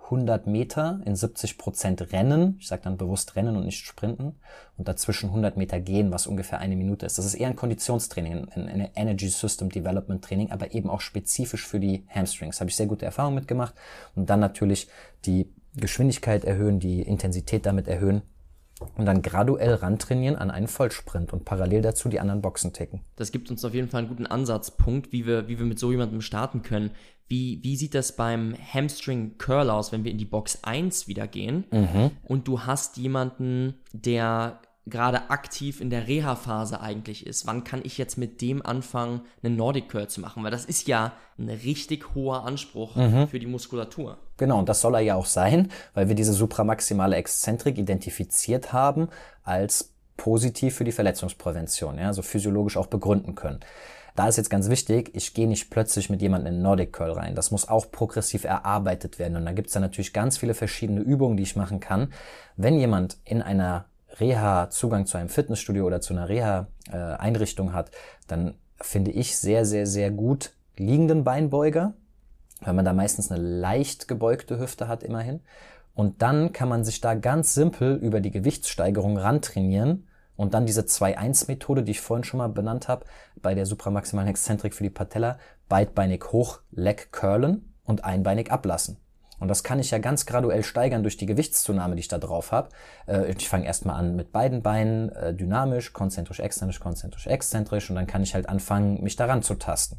hundert Meter in siebzig Prozent Rennen, ich sage dann bewusst Rennen und nicht Sprinten, und dazwischen hundert Meter gehen, was ungefähr eine Minute ist. Das ist eher ein Konditionstraining, ein, ein Energy System Development Training, aber eben auch spezifisch für die Hamstrings. Habe ich sehr gute Erfahrungen mitgemacht und dann natürlich die Geschwindigkeit erhöhen, die Intensität damit erhöhen und dann graduell rantrainieren an einen Vollsprint und parallel dazu die anderen Boxen ticken. Das gibt uns auf jeden Fall einen guten Ansatzpunkt, wie wir, wie wir mit so jemandem starten können. Wie, wie sieht das beim Hamstring Curl aus, wenn wir in die Box eins wieder gehen mhm. und du hast jemanden, der gerade aktiv in der Reha-Phase eigentlich ist? Wann kann ich jetzt mit dem anfangen, einen Nordic Curl zu machen? Weil das ist ja ein richtig hoher Anspruch mhm. für die Muskulatur. Genau, und das soll er ja auch sein, weil wir diese supramaximale Exzentrik identifiziert haben als positiv für die Verletzungsprävention, ja, also physiologisch auch begründen können. Da ist jetzt ganz wichtig, ich gehe nicht plötzlich mit jemandem in Nordic Curl rein. Das muss auch progressiv erarbeitet werden. Und da gibt es dann natürlich ganz viele verschiedene Übungen, die ich machen kann. Wenn jemand in einer Reha Zugang zu einem Fitnessstudio oder zu einer Reha-Einrichtung hat, dann finde ich sehr, sehr, sehr gut liegenden Beinbeuger, weil man da meistens eine leicht gebeugte Hüfte hat immerhin. Und dann kann man sich da ganz simpel über die Gewichtssteigerung rantrainieren und dann diese zwei eins Methode, die ich vorhin schon mal benannt habe, bei der supramaximalen Exzentrik für die Patella, beidbeinig hoch Leg curlen und einbeinig ablassen. Und das kann ich ja ganz graduell steigern durch die Gewichtszunahme, die ich da drauf habe. Ich fange erstmal an mit beiden Beinen, dynamisch, konzentrisch, exzentrisch, konzentrisch, exzentrisch und dann kann ich halt anfangen, mich daran zu tasten.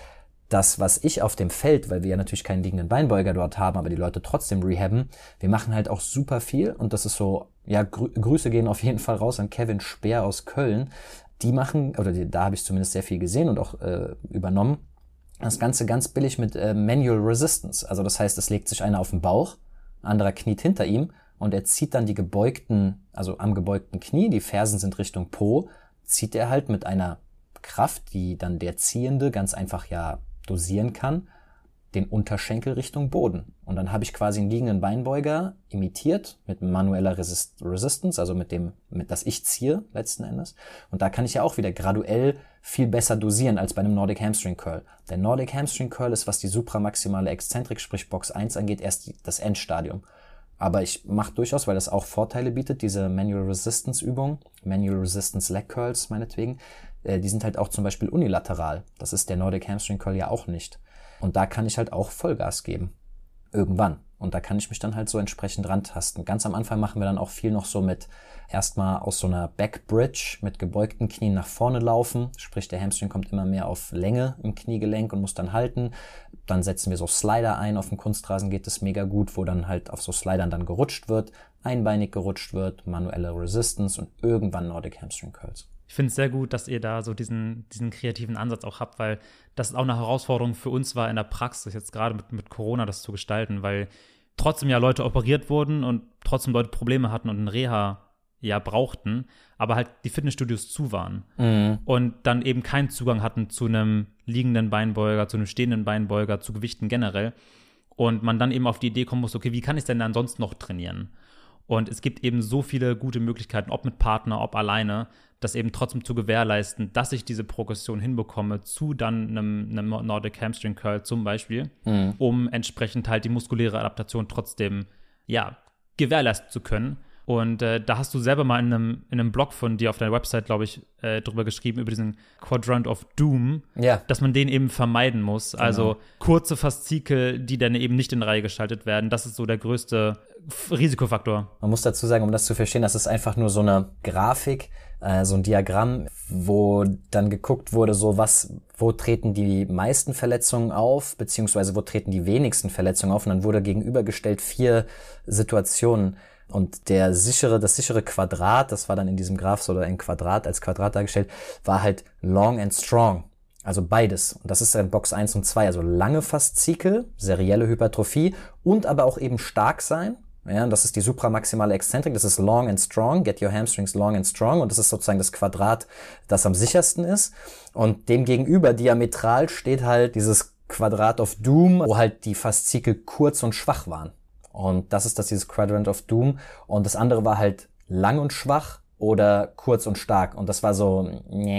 Das, was ich auf dem Feld, weil wir ja natürlich keinen liegenden Beinbeuger dort haben, aber die Leute trotzdem rehabben, wir machen halt auch super viel und das ist so, ja, Grü- Grüße gehen auf jeden Fall raus an Kevin Speer aus Köln. Die machen, oder die, da habe ich zumindest sehr viel gesehen und auch äh, übernommen, das Ganze ganz billig mit äh, Manual Resistance. Also das heißt, es legt sich einer auf den Bauch, ein anderer kniet hinter ihm und er zieht dann die gebeugten, also am gebeugten Knie, die Fersen sind Richtung Po, zieht er halt mit einer Kraft, die dann der Ziehende ganz einfach ja dosieren kann, den Unterschenkel Richtung Boden. Und dann habe ich quasi einen liegenden Beinbeuger imitiert mit manueller Resist- Resistance, also mit dem, mit das ich ziehe letzten Endes. Und da kann ich ja auch wieder graduell viel besser dosieren als bei einem Nordic Hamstring Curl. Der Nordic Hamstring Curl ist, was die supramaximale Exzentrik, sprich Box eins angeht, erst die, das Endstadium. Aber ich mache durchaus, weil das auch Vorteile bietet, diese Manual Resistance Übung, Manual Resistance Leg Curls meinetwegen, äh, die sind halt auch zum Beispiel unilateral. Das ist der Nordic Hamstring Curl ja auch nicht. Und da kann ich halt auch Vollgas geben. Irgendwann. Und da kann ich mich dann halt so entsprechend rantasten. Ganz am Anfang machen wir dann auch viel noch so mit erstmal aus so einer Backbridge mit gebeugten Knien nach vorne laufen. Sprich, der Hamstring kommt immer mehr auf Länge im Kniegelenk und muss dann halten. Dann setzen wir so Slider ein. Auf dem Kunstrasen geht das mega gut, wo dann halt auf so Slidern dann gerutscht wird, einbeinig gerutscht wird, manuelle Resistance und irgendwann Nordic Hamstring Curls. Ich finde es sehr gut, dass ihr da so diesen, diesen kreativen Ansatz auch habt, weil das auch eine Herausforderung für uns war in der Praxis, jetzt gerade mit, mit Corona das zu gestalten, weil trotzdem ja Leute operiert wurden und trotzdem Leute Probleme hatten und ein Reha ja brauchten, aber halt die Fitnessstudios zu waren mhm. und dann eben keinen Zugang hatten zu einem liegenden Beinbeuger, zu einem stehenden Beinbeuger, zu Gewichten generell und man dann eben auf die Idee kommen muss, okay, wie kann ich denn dann sonst noch trainieren? Und es gibt eben so viele gute Möglichkeiten, ob mit Partner, ob alleine, das eben trotzdem zu gewährleisten, dass ich diese Progression hinbekomme zu dann einem, einem Nordic Hamstring Curl zum Beispiel, mhm. um entsprechend halt die muskuläre Adaptation trotzdem, ja, gewährleisten zu können. Und äh, da hast du selber mal in einem, in einem Blog von dir auf deiner Website, glaube ich, äh, drüber geschrieben, über diesen Quadrant of Doom, ja. dass man den eben vermeiden muss. Genau. Also kurze Faszikel, die dann eben nicht in Reihe geschaltet werden, das ist so der größte F- Risikofaktor. Man muss dazu sagen, um das zu verstehen, das ist einfach nur so eine Grafik, äh, so ein Diagramm, wo dann geguckt wurde, so was, wo treten die meisten Verletzungen auf, beziehungsweise wo treten die wenigsten Verletzungen auf. Und dann wurde gegenübergestellt vier Situationen. Und der sichere, das sichere Quadrat, das war dann in diesem Graph so oder ein Quadrat als Quadrat dargestellt, war halt long and strong. Also beides. Und das ist dann Box eins und zwei, also lange Faszikel, serielle Hypertrophie und aber auch eben stark sein. Ja, und das ist die supramaximale Exzentrik, das ist long and strong, get your hamstrings long and strong und das ist sozusagen das Quadrat, das am sichersten ist. Und dem gegenüber diametral steht halt dieses Quadrat of Doom, wo halt die Faszikel kurz und schwach waren. Und das ist das, dieses Quadrant of Doom. Und das andere war halt lang und schwach oder kurz und stark. Und das war so, nee,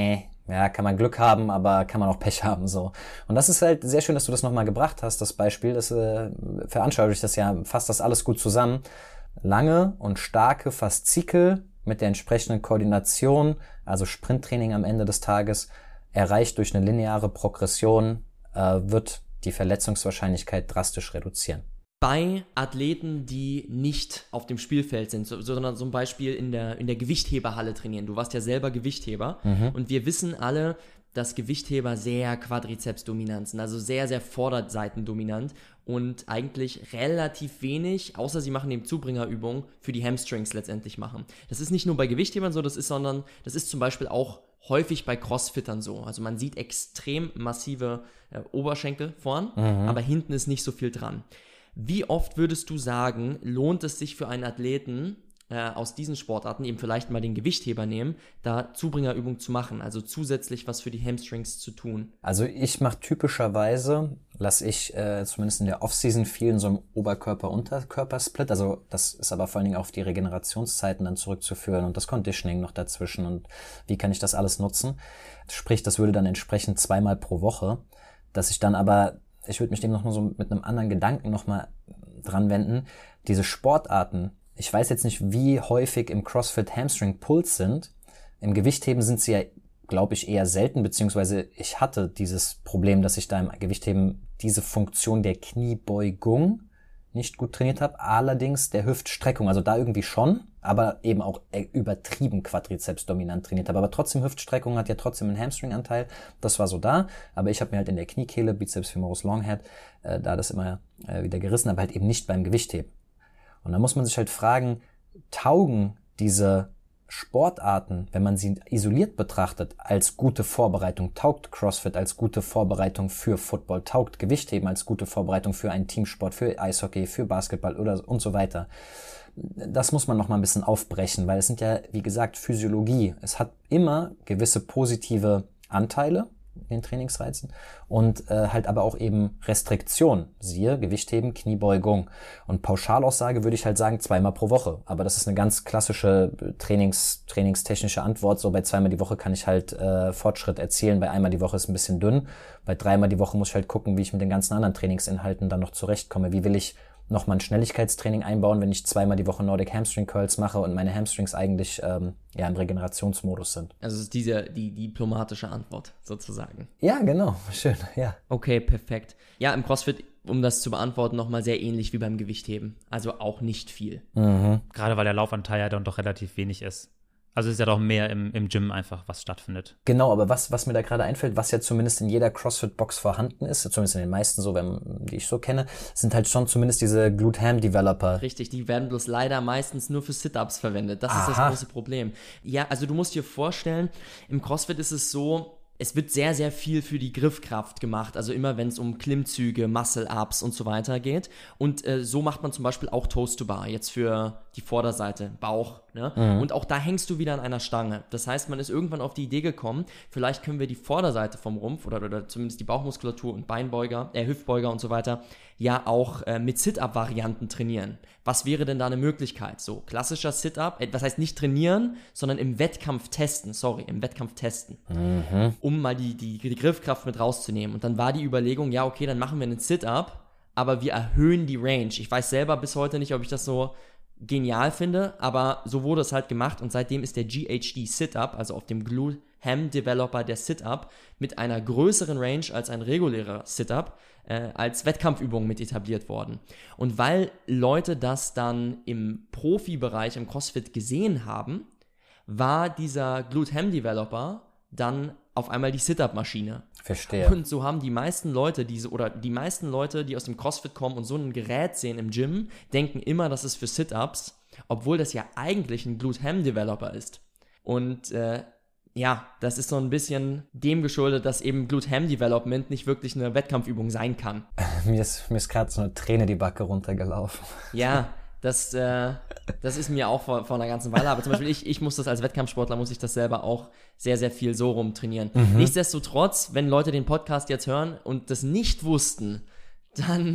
ja, kann man Glück haben, aber kann man auch Pech haben, so. Und das ist halt sehr schön, dass du das nochmal gebracht hast, das Beispiel. Das äh, veranschaulicht das ja, fasst das alles gut zusammen. Lange und starke Faszikel mit der entsprechenden Koordination, also Sprinttraining am Ende des Tages, erreicht durch eine lineare Progression, äh, wird die Verletzungswahrscheinlichkeit drastisch reduzieren. Bei Athleten, die nicht auf dem Spielfeld sind, so, sondern zum Beispiel in der, in der Gewichtheberhalle trainieren. Du warst ja selber Gewichtheber mhm. und wir wissen alle, dass Gewichtheber sehr Quadrizepsdominant sind, also sehr, sehr Vorderseitendominant und eigentlich relativ wenig, außer sie machen eben Zubringerübungen, für die Hamstrings letztendlich machen. Das ist nicht nur bei Gewichthebern so, das ist, sondern das ist zum Beispiel auch häufig bei Crossfittern so. Also man sieht extrem massive äh, Oberschenkel vorn, mhm. aber hinten ist nicht so viel dran. Wie oft würdest du sagen, lohnt es sich für einen Athleten äh, aus diesen Sportarten, eben vielleicht mal den Gewichtheber nehmen, da Zubringerübung zu machen, also zusätzlich was für die Hamstrings zu tun? Also ich mache typischerweise, lasse ich äh, zumindest in der Offseason viel in so einem Oberkörper-Unterkörper-Split, also das ist aber vor allen Dingen auf die Regenerationszeiten dann zurückzuführen und das Conditioning noch dazwischen und wie kann ich das alles nutzen? Sprich, das würde dann entsprechend zweimal pro Woche, dass ich dann aber ich würde mich dem noch mal so mit einem anderen Gedanken noch mal dran wenden. Diese Sportarten, ich weiß jetzt nicht, wie häufig im CrossFit Hamstring Pulls sind. Im Gewichtheben sind sie ja, glaube ich, eher selten, beziehungsweise ich hatte dieses Problem, dass ich da im Gewichtheben diese Funktion der Kniebeugung nicht gut trainiert habe. Allerdings der Hüftstreckung, also da irgendwie schon, aber eben auch übertrieben quadrizepsdominant trainiert habe. Aber trotzdem Hüftstreckung hat ja trotzdem einen Hamstring-Anteil. Das war so da. Aber ich habe mir halt in der Kniekehle, Biceps femoris Longhead, äh, da das immer äh, wieder gerissen, aber halt eben nicht beim Gewichtheben. Und da muss man sich halt fragen, taugen diese Sportarten, wenn man sie isoliert betrachtet, als gute Vorbereitung, taugt CrossFit als gute Vorbereitung für Football, taugt Gewichtheben als gute Vorbereitung für einen Teamsport, für Eishockey, für Basketball oder und so weiter. Das muss man noch mal ein bisschen aufbrechen, weil es sind ja, wie gesagt, Physiologie. Es hat immer gewisse positive Anteile in den Trainingsreizen und äh, halt aber auch eben Restriktion. Siehe Gewichtheben, Kniebeugung. Und Pauschalaussage würde ich halt sagen zweimal pro Woche. Aber das ist eine ganz klassische Trainings, trainingstechnische Antwort. So bei zweimal die Woche kann ich halt äh, Fortschritt erzielen. Bei einmal die Woche ist ein bisschen dünn. Bei dreimal die Woche muss ich halt gucken, wie ich mit den ganzen anderen Trainingsinhalten dann noch zurechtkomme. Wie will ich nochmal ein Schnelligkeitstraining einbauen, wenn ich zweimal die Woche Nordic Hamstring Curls mache und meine Hamstrings eigentlich ähm, ja im Regenerationsmodus sind. Also es ist diese, die diplomatische Antwort sozusagen. Ja, genau. Schön, ja. Okay, perfekt. Ja, im CrossFit, um das zu beantworten, nochmal sehr ähnlich wie beim Gewichtheben. Also auch nicht viel. Mhm. Gerade weil der Laufanteil ja dann doch relativ wenig ist. Also es ist ja doch mehr im, im Gym einfach, was stattfindet. Genau, aber was, was mir da gerade einfällt, was ja zumindest in jeder CrossFit-Box vorhanden ist, zumindest in den meisten so, wenn, die ich so kenne, sind halt schon zumindest diese Glute-Ham-Developer. Richtig, die werden bloß leider meistens nur für Sit-Ups verwendet. Das Aha. ist das große Problem. Ja, also du musst dir vorstellen, im CrossFit ist es so, es wird sehr, sehr viel für die Griffkraft gemacht, also immer wenn es um Klimmzüge, Muscle-Ups und so weiter geht. Und äh, so macht man zum Beispiel auch Toes-to-Bar, jetzt für die Vorderseite, Bauch. Ne? Mhm. Und auch da hängst du wieder an einer Stange. Das heißt, man ist irgendwann auf die Idee gekommen, vielleicht können wir die Vorderseite vom Rumpf oder, oder zumindest die Bauchmuskulatur und Beinbeuger, äh, Hüftbeuger und so weiter, ja auch äh, mit Sit-Up-Varianten trainieren. Was wäre denn da eine Möglichkeit? So, klassischer Sit-Up, äh, was heißt nicht trainieren, sondern im Wettkampf testen, sorry, im Wettkampf testen, mhm. um mal die, die, die Griffkraft mit rauszunehmen. Und dann war die Überlegung, ja okay, dann machen wir einen Sit-Up, aber wir erhöhen die Range. Ich weiß selber bis heute nicht, ob ich das so genial finde, aber so wurde es halt gemacht und seitdem ist der G H D Sit-Up, also auf dem Glute Ham Developer der Sit-Up, mit einer größeren Range als ein regulärer Sit-Up äh, als Wettkampfübung mit etabliert worden. Und weil Leute das dann im Profibereich im CrossFit gesehen haben, war dieser Glute Ham Developer dann auf einmal die Sit-Up-Maschine. Verstehe. Und so haben die meisten Leute, diese, oder die meisten Leute, die aus dem CrossFit kommen und so ein Gerät sehen im Gym, denken immer, das ist für Sit-Ups, obwohl das ja eigentlich ein Glute Ham Developer ist. Und äh, ja, das ist so ein bisschen dem geschuldet, dass eben Glute Ham Development nicht wirklich eine Wettkampfübung sein kann. Mir ist, mir ist gerade so eine Träne die Backe runtergelaufen. Ja, das, äh, das ist mir auch vor, vor einer ganzen Weile, aber zum Beispiel ich, ich muss das als Wettkampfsportler, muss ich das selber auch sehr, sehr viel so rum trainieren. Mhm. Nichtsdestotrotz, wenn Leute den Podcast jetzt hören und das nicht wussten, dann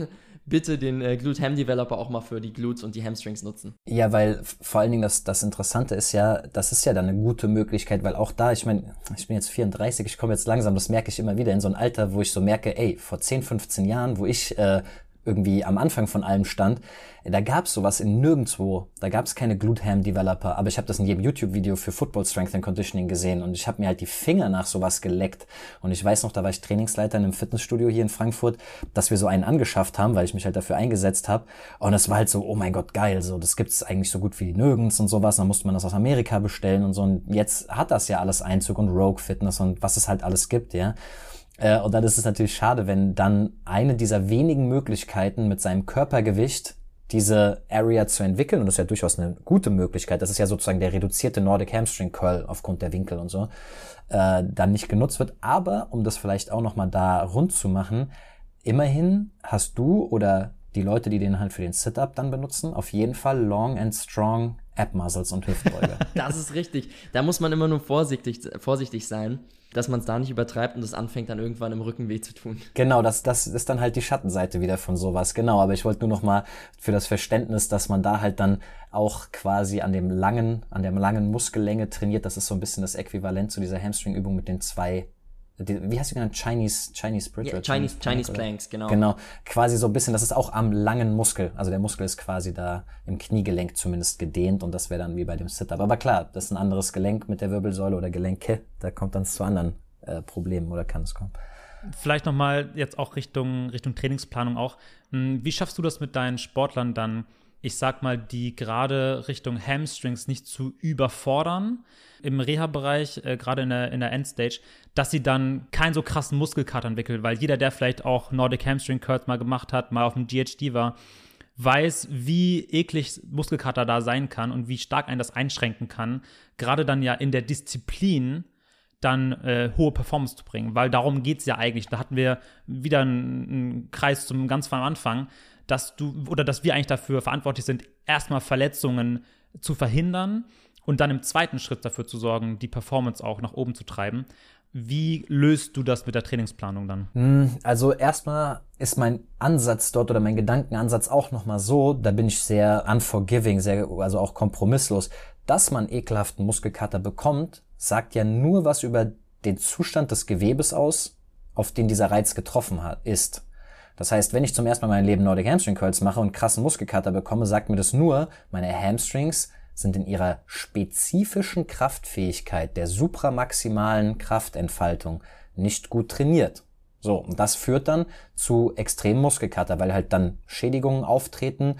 bitte den äh, Glute-Ham-Developer auch mal für die Glutes und die Hamstrings nutzen. Ja, weil vor allen Dingen das, das Interessante ist ja, das ist ja dann eine gute Möglichkeit, weil auch da, ich meine, ich bin jetzt vierunddreißig, ich komme jetzt langsam, das merke ich immer wieder in so ein Alter, wo ich so merke, ey, vor zehn, fünfzehn Jahren, wo ich äh, irgendwie am Anfang von allem stand, da gab's sowas in nirgendwo. Da gab's keine Glute-Ham-Developer, aber ich habe das in jedem YouTube-Video für Football Strength and Conditioning gesehen und ich habe mir halt die Finger nach sowas geleckt. Und ich weiß noch, da war ich Trainingsleiter in einem Fitnessstudio hier in Frankfurt, dass wir so einen angeschafft haben, weil ich mich halt dafür eingesetzt habe. Und es war halt so, oh mein Gott, geil, so das gibt's eigentlich so gut wie nirgends und sowas. Dann musste man das aus Amerika bestellen und so. Und jetzt hat das ja alles Einzug und Rogue Fitness und was es halt alles gibt, ja. Äh, und dann ist es natürlich schade, wenn dann eine dieser wenigen Möglichkeiten mit seinem Körpergewicht diese Area zu entwickeln, und das ist ja durchaus eine gute Möglichkeit, das ist ja sozusagen der reduzierte Nordic Hamstring Curl aufgrund der Winkel und so, äh, dann nicht genutzt wird. Aber um das vielleicht auch nochmal da rund zu machen, immerhin hast du oder die Leute, die den halt für den Sit-Up dann benutzen, auf jeden Fall Long and Strong Ab-Muscles und Hüftbeuge. Das ist richtig. Da muss man immer nur vorsichtig, vorsichtig sein, dass man es da nicht übertreibt und es anfängt dann irgendwann im Rücken weh zu tun. Genau, das, das ist dann halt die Schattenseite wieder von sowas. Genau, aber ich wollte nur noch mal für das Verständnis, dass man da halt dann auch quasi an dem langen, an der langen Muskellänge trainiert. Das ist so ein bisschen das Äquivalent zu dieser Hamstring-Übung mit den zwei, die, wie heißt die genannt? Chinese, Chinese Bridge? Ja, Chinese, Chinese Planks, genau. Genau, quasi so ein bisschen, das ist auch am langen Muskel. Also der Muskel ist quasi da im Kniegelenk zumindest gedehnt und das wäre dann wie bei dem Sit-Up. Aber klar, das ist ein anderes Gelenk mit der Wirbelsäule oder Gelenke. Da kommt dann zu anderen äh, Problemen oder kann es kommen. Vielleicht nochmal jetzt auch Richtung, Richtung Trainingsplanung auch. Wie schaffst du das mit deinen Sportlern dann, ich sag mal, die gerade Richtung Hamstrings nicht zu überfordern im Reha-Bereich, äh, gerade in der, in der Endstage, dass sie dann keinen so krassen Muskelkater entwickeln, weil jeder, der vielleicht auch Nordic Hamstring Curls mal gemacht hat, mal auf dem G H D war, weiß, wie eklig Muskelkater da sein kann und wie stark einen das einschränken kann, gerade dann ja in der Disziplin dann äh, hohe Performance zu bringen, weil darum geht es ja eigentlich. Da hatten wir wieder einen, einen Kreis zum ganz am Anfang, dass du oder dass wir eigentlich dafür verantwortlich sind, erstmal Verletzungen zu verhindern und dann im zweiten Schritt dafür zu sorgen, die Performance auch nach oben zu treiben. Wie löst du das mit der Trainingsplanung dann? Also erstmal ist mein Ansatz dort oder mein Gedankenansatz auch nochmal so, da bin ich sehr unforgiving, sehr, also auch kompromisslos, dass man ekelhaften Muskelkater bekommt, sagt ja nur was über den Zustand des Gewebes aus, auf den dieser Reiz getroffen hat, ist. Das heißt, wenn ich zum ersten Mal in meinem Leben Nordic Hamstring Curls mache und krassen Muskelkater bekomme, sagt mir das nur, meine Hamstrings sind in ihrer spezifischen Kraftfähigkeit, der supramaximalen Kraftentfaltung nicht gut trainiert. So, und das führt dann zu extremen Muskelkater, weil halt dann Schädigungen auftreten,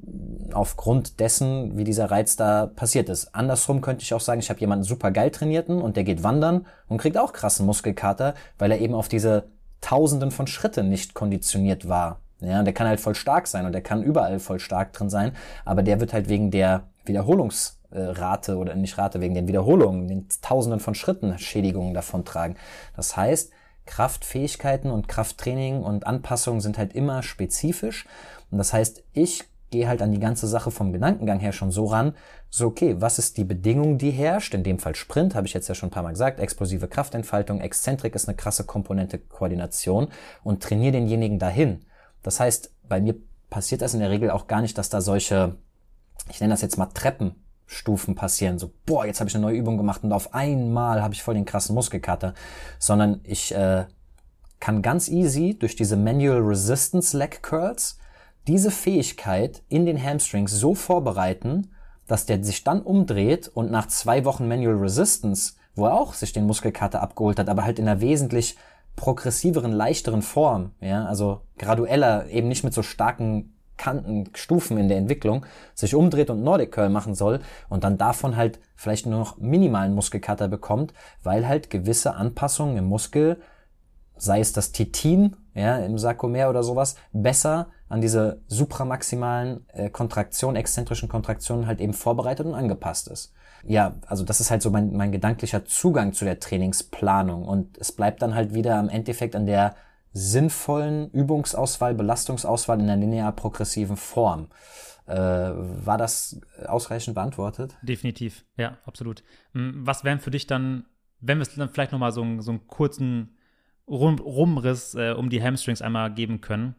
aufgrund dessen, wie dieser Reiz da passiert ist. Andersrum könnte ich auch sagen, ich habe jemanden super geil trainierten und der geht wandern und kriegt auch krassen Muskelkater, weil er eben auf diese Tausenden von Schritten nicht konditioniert war. Ja, der kann halt voll stark sein und der kann überall voll stark drin sein, aber der wird halt wegen der Wiederholungsrate oder nicht Rate, wegen den Wiederholungen, den Tausenden von Schritten Schädigungen davontragen. Das heißt, Kraftfähigkeiten und Krafttraining und Anpassungen sind halt immer spezifisch und das heißt, ich gehe halt an die ganze Sache vom Gedankengang her schon so ran, so okay, was ist die Bedingung, die herrscht? In dem Fall Sprint, habe ich jetzt ja schon ein paar Mal gesagt, explosive Kraftentfaltung, Exzentrik ist eine krasse Komponente Koordination und trainiere denjenigen dahin. Das heißt, bei mir passiert das in der Regel auch gar nicht, dass da solche, ich nenne das jetzt mal Treppenstufen passieren, so boah, jetzt habe ich eine neue Übung gemacht und auf einmal habe ich voll den krassen Muskelkater, sondern ich äh, kann ganz easy durch diese Manual Resistance Leg Curls diese Fähigkeit in den Hamstrings so vorbereiten, dass der sich dann umdreht und nach zwei Wochen Manual Resistance, wo er auch sich den Muskelkater abgeholt hat, aber halt in einer wesentlich progressiveren, leichteren Form, ja, also gradueller, eben nicht mit so starken Kanten, Stufen in der Entwicklung, sich umdreht und Nordic Curl machen soll und dann davon halt vielleicht nur noch minimalen Muskelkater bekommt, weil halt gewisse Anpassungen im Muskel, sei es das Titin, ja, im Sarkomer oder sowas, besser an diese supramaximalen äh, Kontraktionen, exzentrischen Kontraktionen halt eben vorbereitet und angepasst ist. Ja, also das ist halt so mein, mein gedanklicher Zugang zu der Trainingsplanung und es bleibt dann halt wieder am Endeffekt an der sinnvollen Übungsauswahl, Belastungsauswahl in der linear progressiven Form. Äh, war das ausreichend beantwortet? Definitiv, ja, absolut. Was wären für dich dann, wenn wir es dann vielleicht nochmal so, so einen kurzen Rum, Rumriss äh, um die Hamstrings einmal geben können,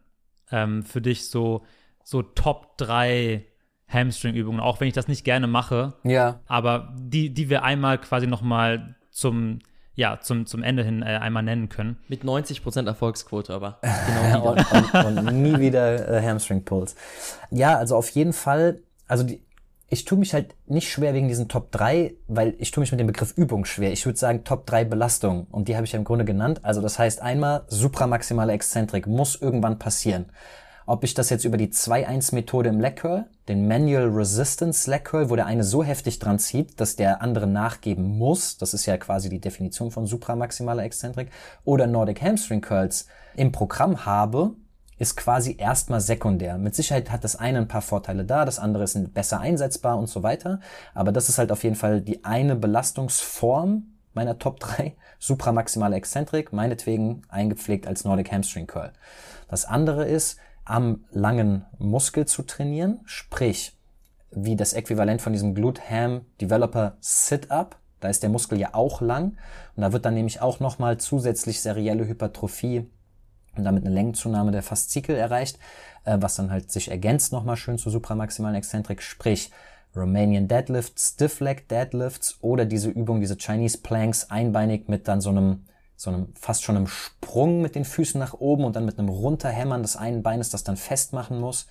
ähm, für dich so, so Top drei Hamstring-Übungen, auch wenn ich das nicht gerne mache, Ja. aber die, die wir einmal quasi nochmal zum, ja, zum, zum Ende hin äh, einmal nennen können. Mit neunzig Prozent Erfolgsquote, aber genau wieder. und, und, und nie wieder äh, Hamstring-Pulls. Ja, also auf jeden Fall, also die, ich tue mich halt nicht schwer wegen diesen Top drei, weil ich tue mich mit dem Begriff Übung schwer. Ich würde sagen Top drei Belastungen und die habe ich ja im Grunde genannt. Also das heißt einmal supramaximale Exzentrik muss irgendwann passieren. Ob ich das jetzt über die zwei eins Methode im Leg Curl, den Manual Resistance Leg Curl, wo der eine so heftig dran zieht, dass der andere nachgeben muss, das ist ja quasi die Definition von supramaximaler Exzentrik, oder Nordic Hamstring Curls im Programm habe, ist quasi erstmal sekundär. Mit Sicherheit hat das eine ein paar Vorteile da, das andere ist besser einsetzbar und so weiter, aber das ist halt auf jeden Fall die eine Belastungsform meiner Top drei, supramaximale Exzentrik, meinetwegen eingepflegt als Nordic Hamstring Curl. Das andere ist, am langen Muskel zu trainieren, sprich, wie das Äquivalent von diesem Glute Ham Developer Sit-Up, da ist der Muskel ja auch lang und da wird dann nämlich auch nochmal zusätzlich serielle Hypertrophie und damit eine Längenzunahme der Faszikel erreicht, äh, was dann halt sich ergänzt nochmal schön zur supramaximalen Exzentrik, sprich Romanian Deadlifts, Stiff Leg Deadlifts oder diese Übung, diese Chinese Planks einbeinig mit dann so einem so einem fast schon einem Sprung mit den Füßen nach oben und dann mit einem Runterhämmern des einen Beines, das dann festmachen muss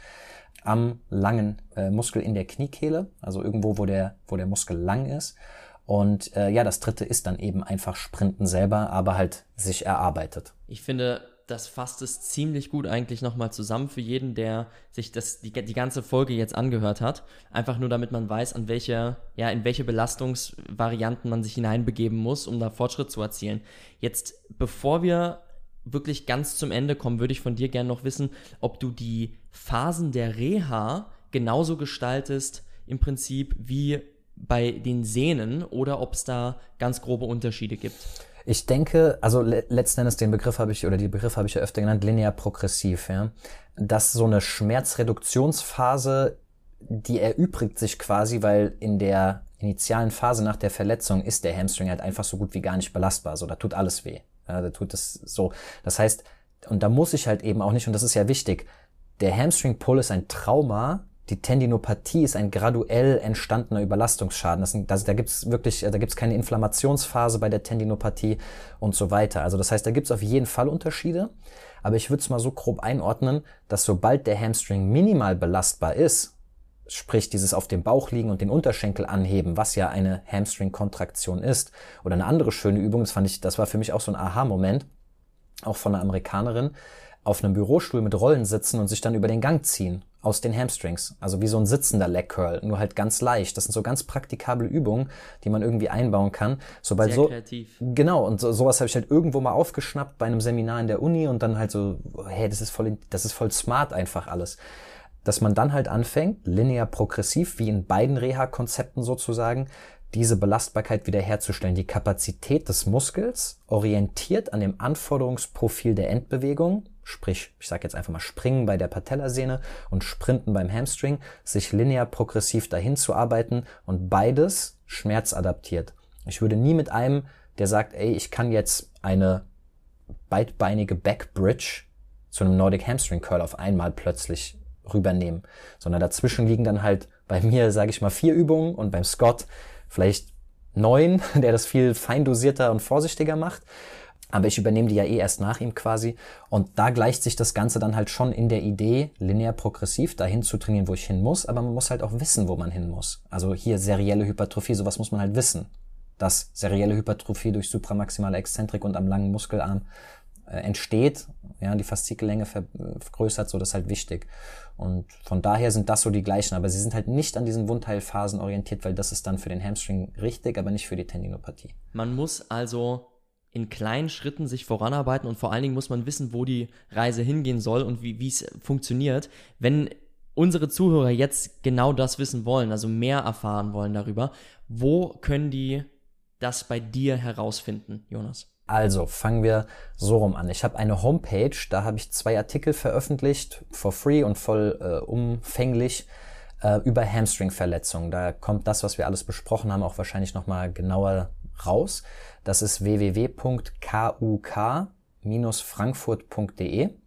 am langen äh, Muskel in der Kniekehle, also irgendwo, wo der wo der Muskel lang ist. Und äh, ja, das dritte ist dann eben einfach Sprinten selber, aber halt sich erarbeitet. Ich finde, das fasst es ziemlich gut eigentlich nochmal zusammen für jeden, der sich das die, die ganze Folge jetzt angehört hat. Einfach nur, damit man weiß, an welche, ja, in welche Belastungsvarianten man sich hineinbegeben muss, um da Fortschritt zu erzielen. Jetzt, bevor wir wirklich ganz zum Ende kommen, würde ich von dir gerne noch wissen, ob du die Phasen der Reha genauso gestaltest, im Prinzip wie bei den Sehnen, oder ob es da ganz grobe Unterschiede gibt. Ich denke, also le- letzten Endes den Begriff habe ich, oder die Begriff habe ich ja öfter genannt, linear progressiv, ja. Dass so eine Schmerzreduktionsphase, die erübrigt sich quasi, weil in der initialen Phase nach der Verletzung ist der Hamstring halt einfach so gut wie gar nicht belastbar. So, da tut alles weh. Ja, da tut es so. Das heißt, und da muss ich halt eben auch nicht, und das ist ja wichtig, der Hamstring-Pull ist ein Trauma, die Tendinopathie ist ein graduell entstandener Überlastungsschaden. Das sind, also da gibt's wirklich, da gibt's keine Inflammationsphase bei der Tendinopathie und so weiter. Also das heißt, da gibt's auf jeden Fall Unterschiede. Aber ich würde es mal so grob einordnen, dass sobald der Hamstring minimal belastbar ist, sprich dieses auf dem Bauch liegen und den Unterschenkel anheben, was ja eine Hamstring-Kontraktion ist, oder eine andere schöne Übung, das fand ich, das war für mich auch so ein Aha-Moment, auch von einer Amerikanerin, auf einem Bürostuhl mit Rollen sitzen und sich dann über den Gang ziehen aus den Hamstrings. Also wie so ein sitzender Leg Curl, nur halt ganz leicht. Das sind so ganz praktikable Übungen, die man irgendwie einbauen kann. Sobald Sehr so, kreativ. Genau, und so, sowas habe ich halt irgendwo mal aufgeschnappt bei einem Seminar in der Uni und dann halt so, hey, das ist voll, das ist voll smart einfach alles. Dass man dann halt anfängt, linear progressiv, wie in beiden Reha-Konzepten sozusagen, diese Belastbarkeit wiederherzustellen, die Kapazität des Muskels, orientiert an dem Anforderungsprofil der Endbewegung, sprich, ich sage jetzt einfach mal Springen bei der Patellasehne und Sprinten beim Hamstring, sich linear progressiv dahin zu arbeiten und beides schmerzadaptiert. Ich würde nie mit einem, der sagt, ey, ich kann jetzt eine beidbeinige Backbridge zu einem Nordic Hamstring Curl auf einmal plötzlich rübernehmen, sondern dazwischen liegen dann halt bei mir, sage ich mal, vier Übungen und beim Scott vielleicht neun, der das viel feindosierter und vorsichtiger macht. Aber ich übernehme die ja eh erst nach ihm quasi. Und da gleicht sich das Ganze dann halt schon in der Idee, linear progressiv dahin zu trainieren, wo ich hin muss. Aber man muss halt auch wissen, wo man hin muss. Also hier serielle Hypertrophie, sowas muss man halt wissen. Dass serielle Hypertrophie durch supramaximale Exzentrik und am langen Muskelarm äh, entsteht, ja, die Faszikellänge vergrößert, so, das ist halt wichtig. Und von daher sind das so die gleichen, aber sie sind halt nicht an diesen Wundheilphasen orientiert, weil das ist dann für den Hamstring richtig, aber nicht für die Tendinopathie. Man muss also in kleinen Schritten sich voranarbeiten und vor allen Dingen muss man wissen, wo die Reise hingehen soll und wie es funktioniert. Wenn unsere Zuhörer jetzt genau das wissen wollen, also mehr erfahren wollen darüber, wo können die das bei dir herausfinden, Jonas? Also, fangen wir so rum an. Ich habe eine Homepage, da habe ich zwei Artikel veröffentlicht, for free und voll äh, umfänglich, äh, über Hamstring-Verletzungen. Da kommt das, was wir alles besprochen haben, auch wahrscheinlich nochmal genauer raus. Das ist w w w punkt k u k Bindestrich frankfurt punkt d e.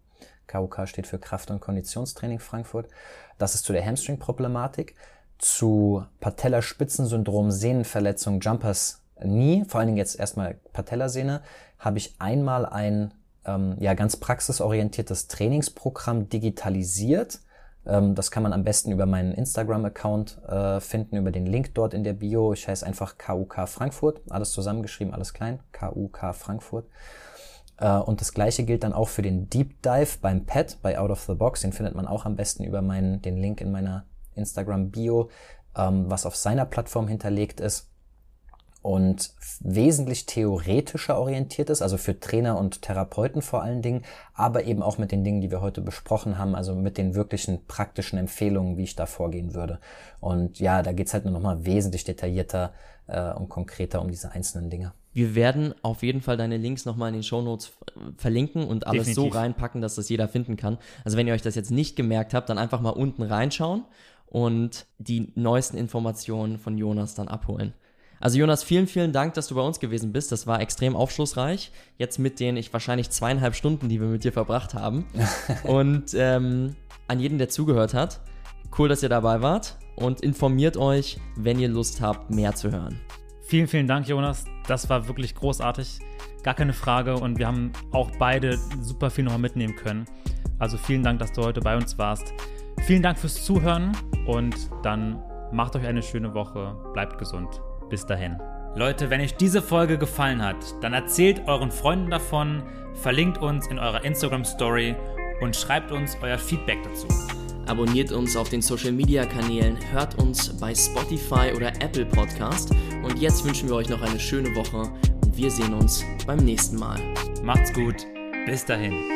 K U K steht für Kraft- und Konditionstraining Frankfurt. Das ist zu der Hamstring-Problematik. Zu Patellaspitzensyndrom, Sehnenverletzung, Jumpers Knee, vor allen Dingen jetzt erstmal Patellasehne, habe ich einmal ein ähm, ja ganz praxisorientiertes Trainingsprogramm digitalisiert. Ähm, das kann man am besten über meinen Instagram-Account äh, finden, über den Link dort in der Bio. Ich heiße einfach K U K Frankfurt, alles zusammengeschrieben, alles klein, K U K Frankfurt. Uh, und das gleiche gilt dann auch für den Deep Dive beim Pat, bei Out of the Box. Den findet man auch am besten über meinen, den Link in meiner Instagram-Bio, ähm, was auf seiner Plattform hinterlegt ist und wesentlich theoretischer orientiert ist, also für Trainer und Therapeuten vor allen Dingen, aber eben auch mit den Dingen, die wir heute besprochen haben, also mit den wirklichen praktischen Empfehlungen, wie ich da vorgehen würde. Und ja, da geht's halt nur nochmal wesentlich detaillierter äh, und konkreter um diese einzelnen Dinge. Wir werden auf jeden Fall deine Links nochmal in den Shownotes verlinken und alles Definitiv so reinpacken, dass das jeder finden kann. Also wenn ihr euch das jetzt nicht gemerkt habt, dann einfach mal unten reinschauen und die neuesten Informationen von Jonas dann abholen. Also Jonas, vielen, vielen Dank, dass du bei uns gewesen bist. Das war extrem aufschlussreich. Jetzt mit den ich wahrscheinlich zweieinhalb Stunden, die wir mit dir verbracht haben. Und ähm, an jeden, der zugehört hat, cool, dass ihr dabei wart und informiert euch, wenn ihr Lust habt, mehr zu hören. Vielen, vielen Dank, Jonas. Das war wirklich großartig. Gar keine Frage. Und wir haben auch beide super viel nochmal mitnehmen können. Also vielen Dank, dass du heute bei uns warst. Vielen Dank fürs Zuhören und dann macht euch eine schöne Woche. Bleibt gesund. Bis dahin. Leute, wenn euch diese Folge gefallen hat, dann erzählt euren Freunden davon, verlinkt uns in eurer Instagram-Story und schreibt uns euer Feedback dazu. Abonniert uns auf den Social-Media-Kanälen, hört uns bei Spotify oder Apple Podcast und jetzt wünschen wir euch noch eine schöne Woche und wir sehen uns beim nächsten Mal. Macht's gut, bis dahin.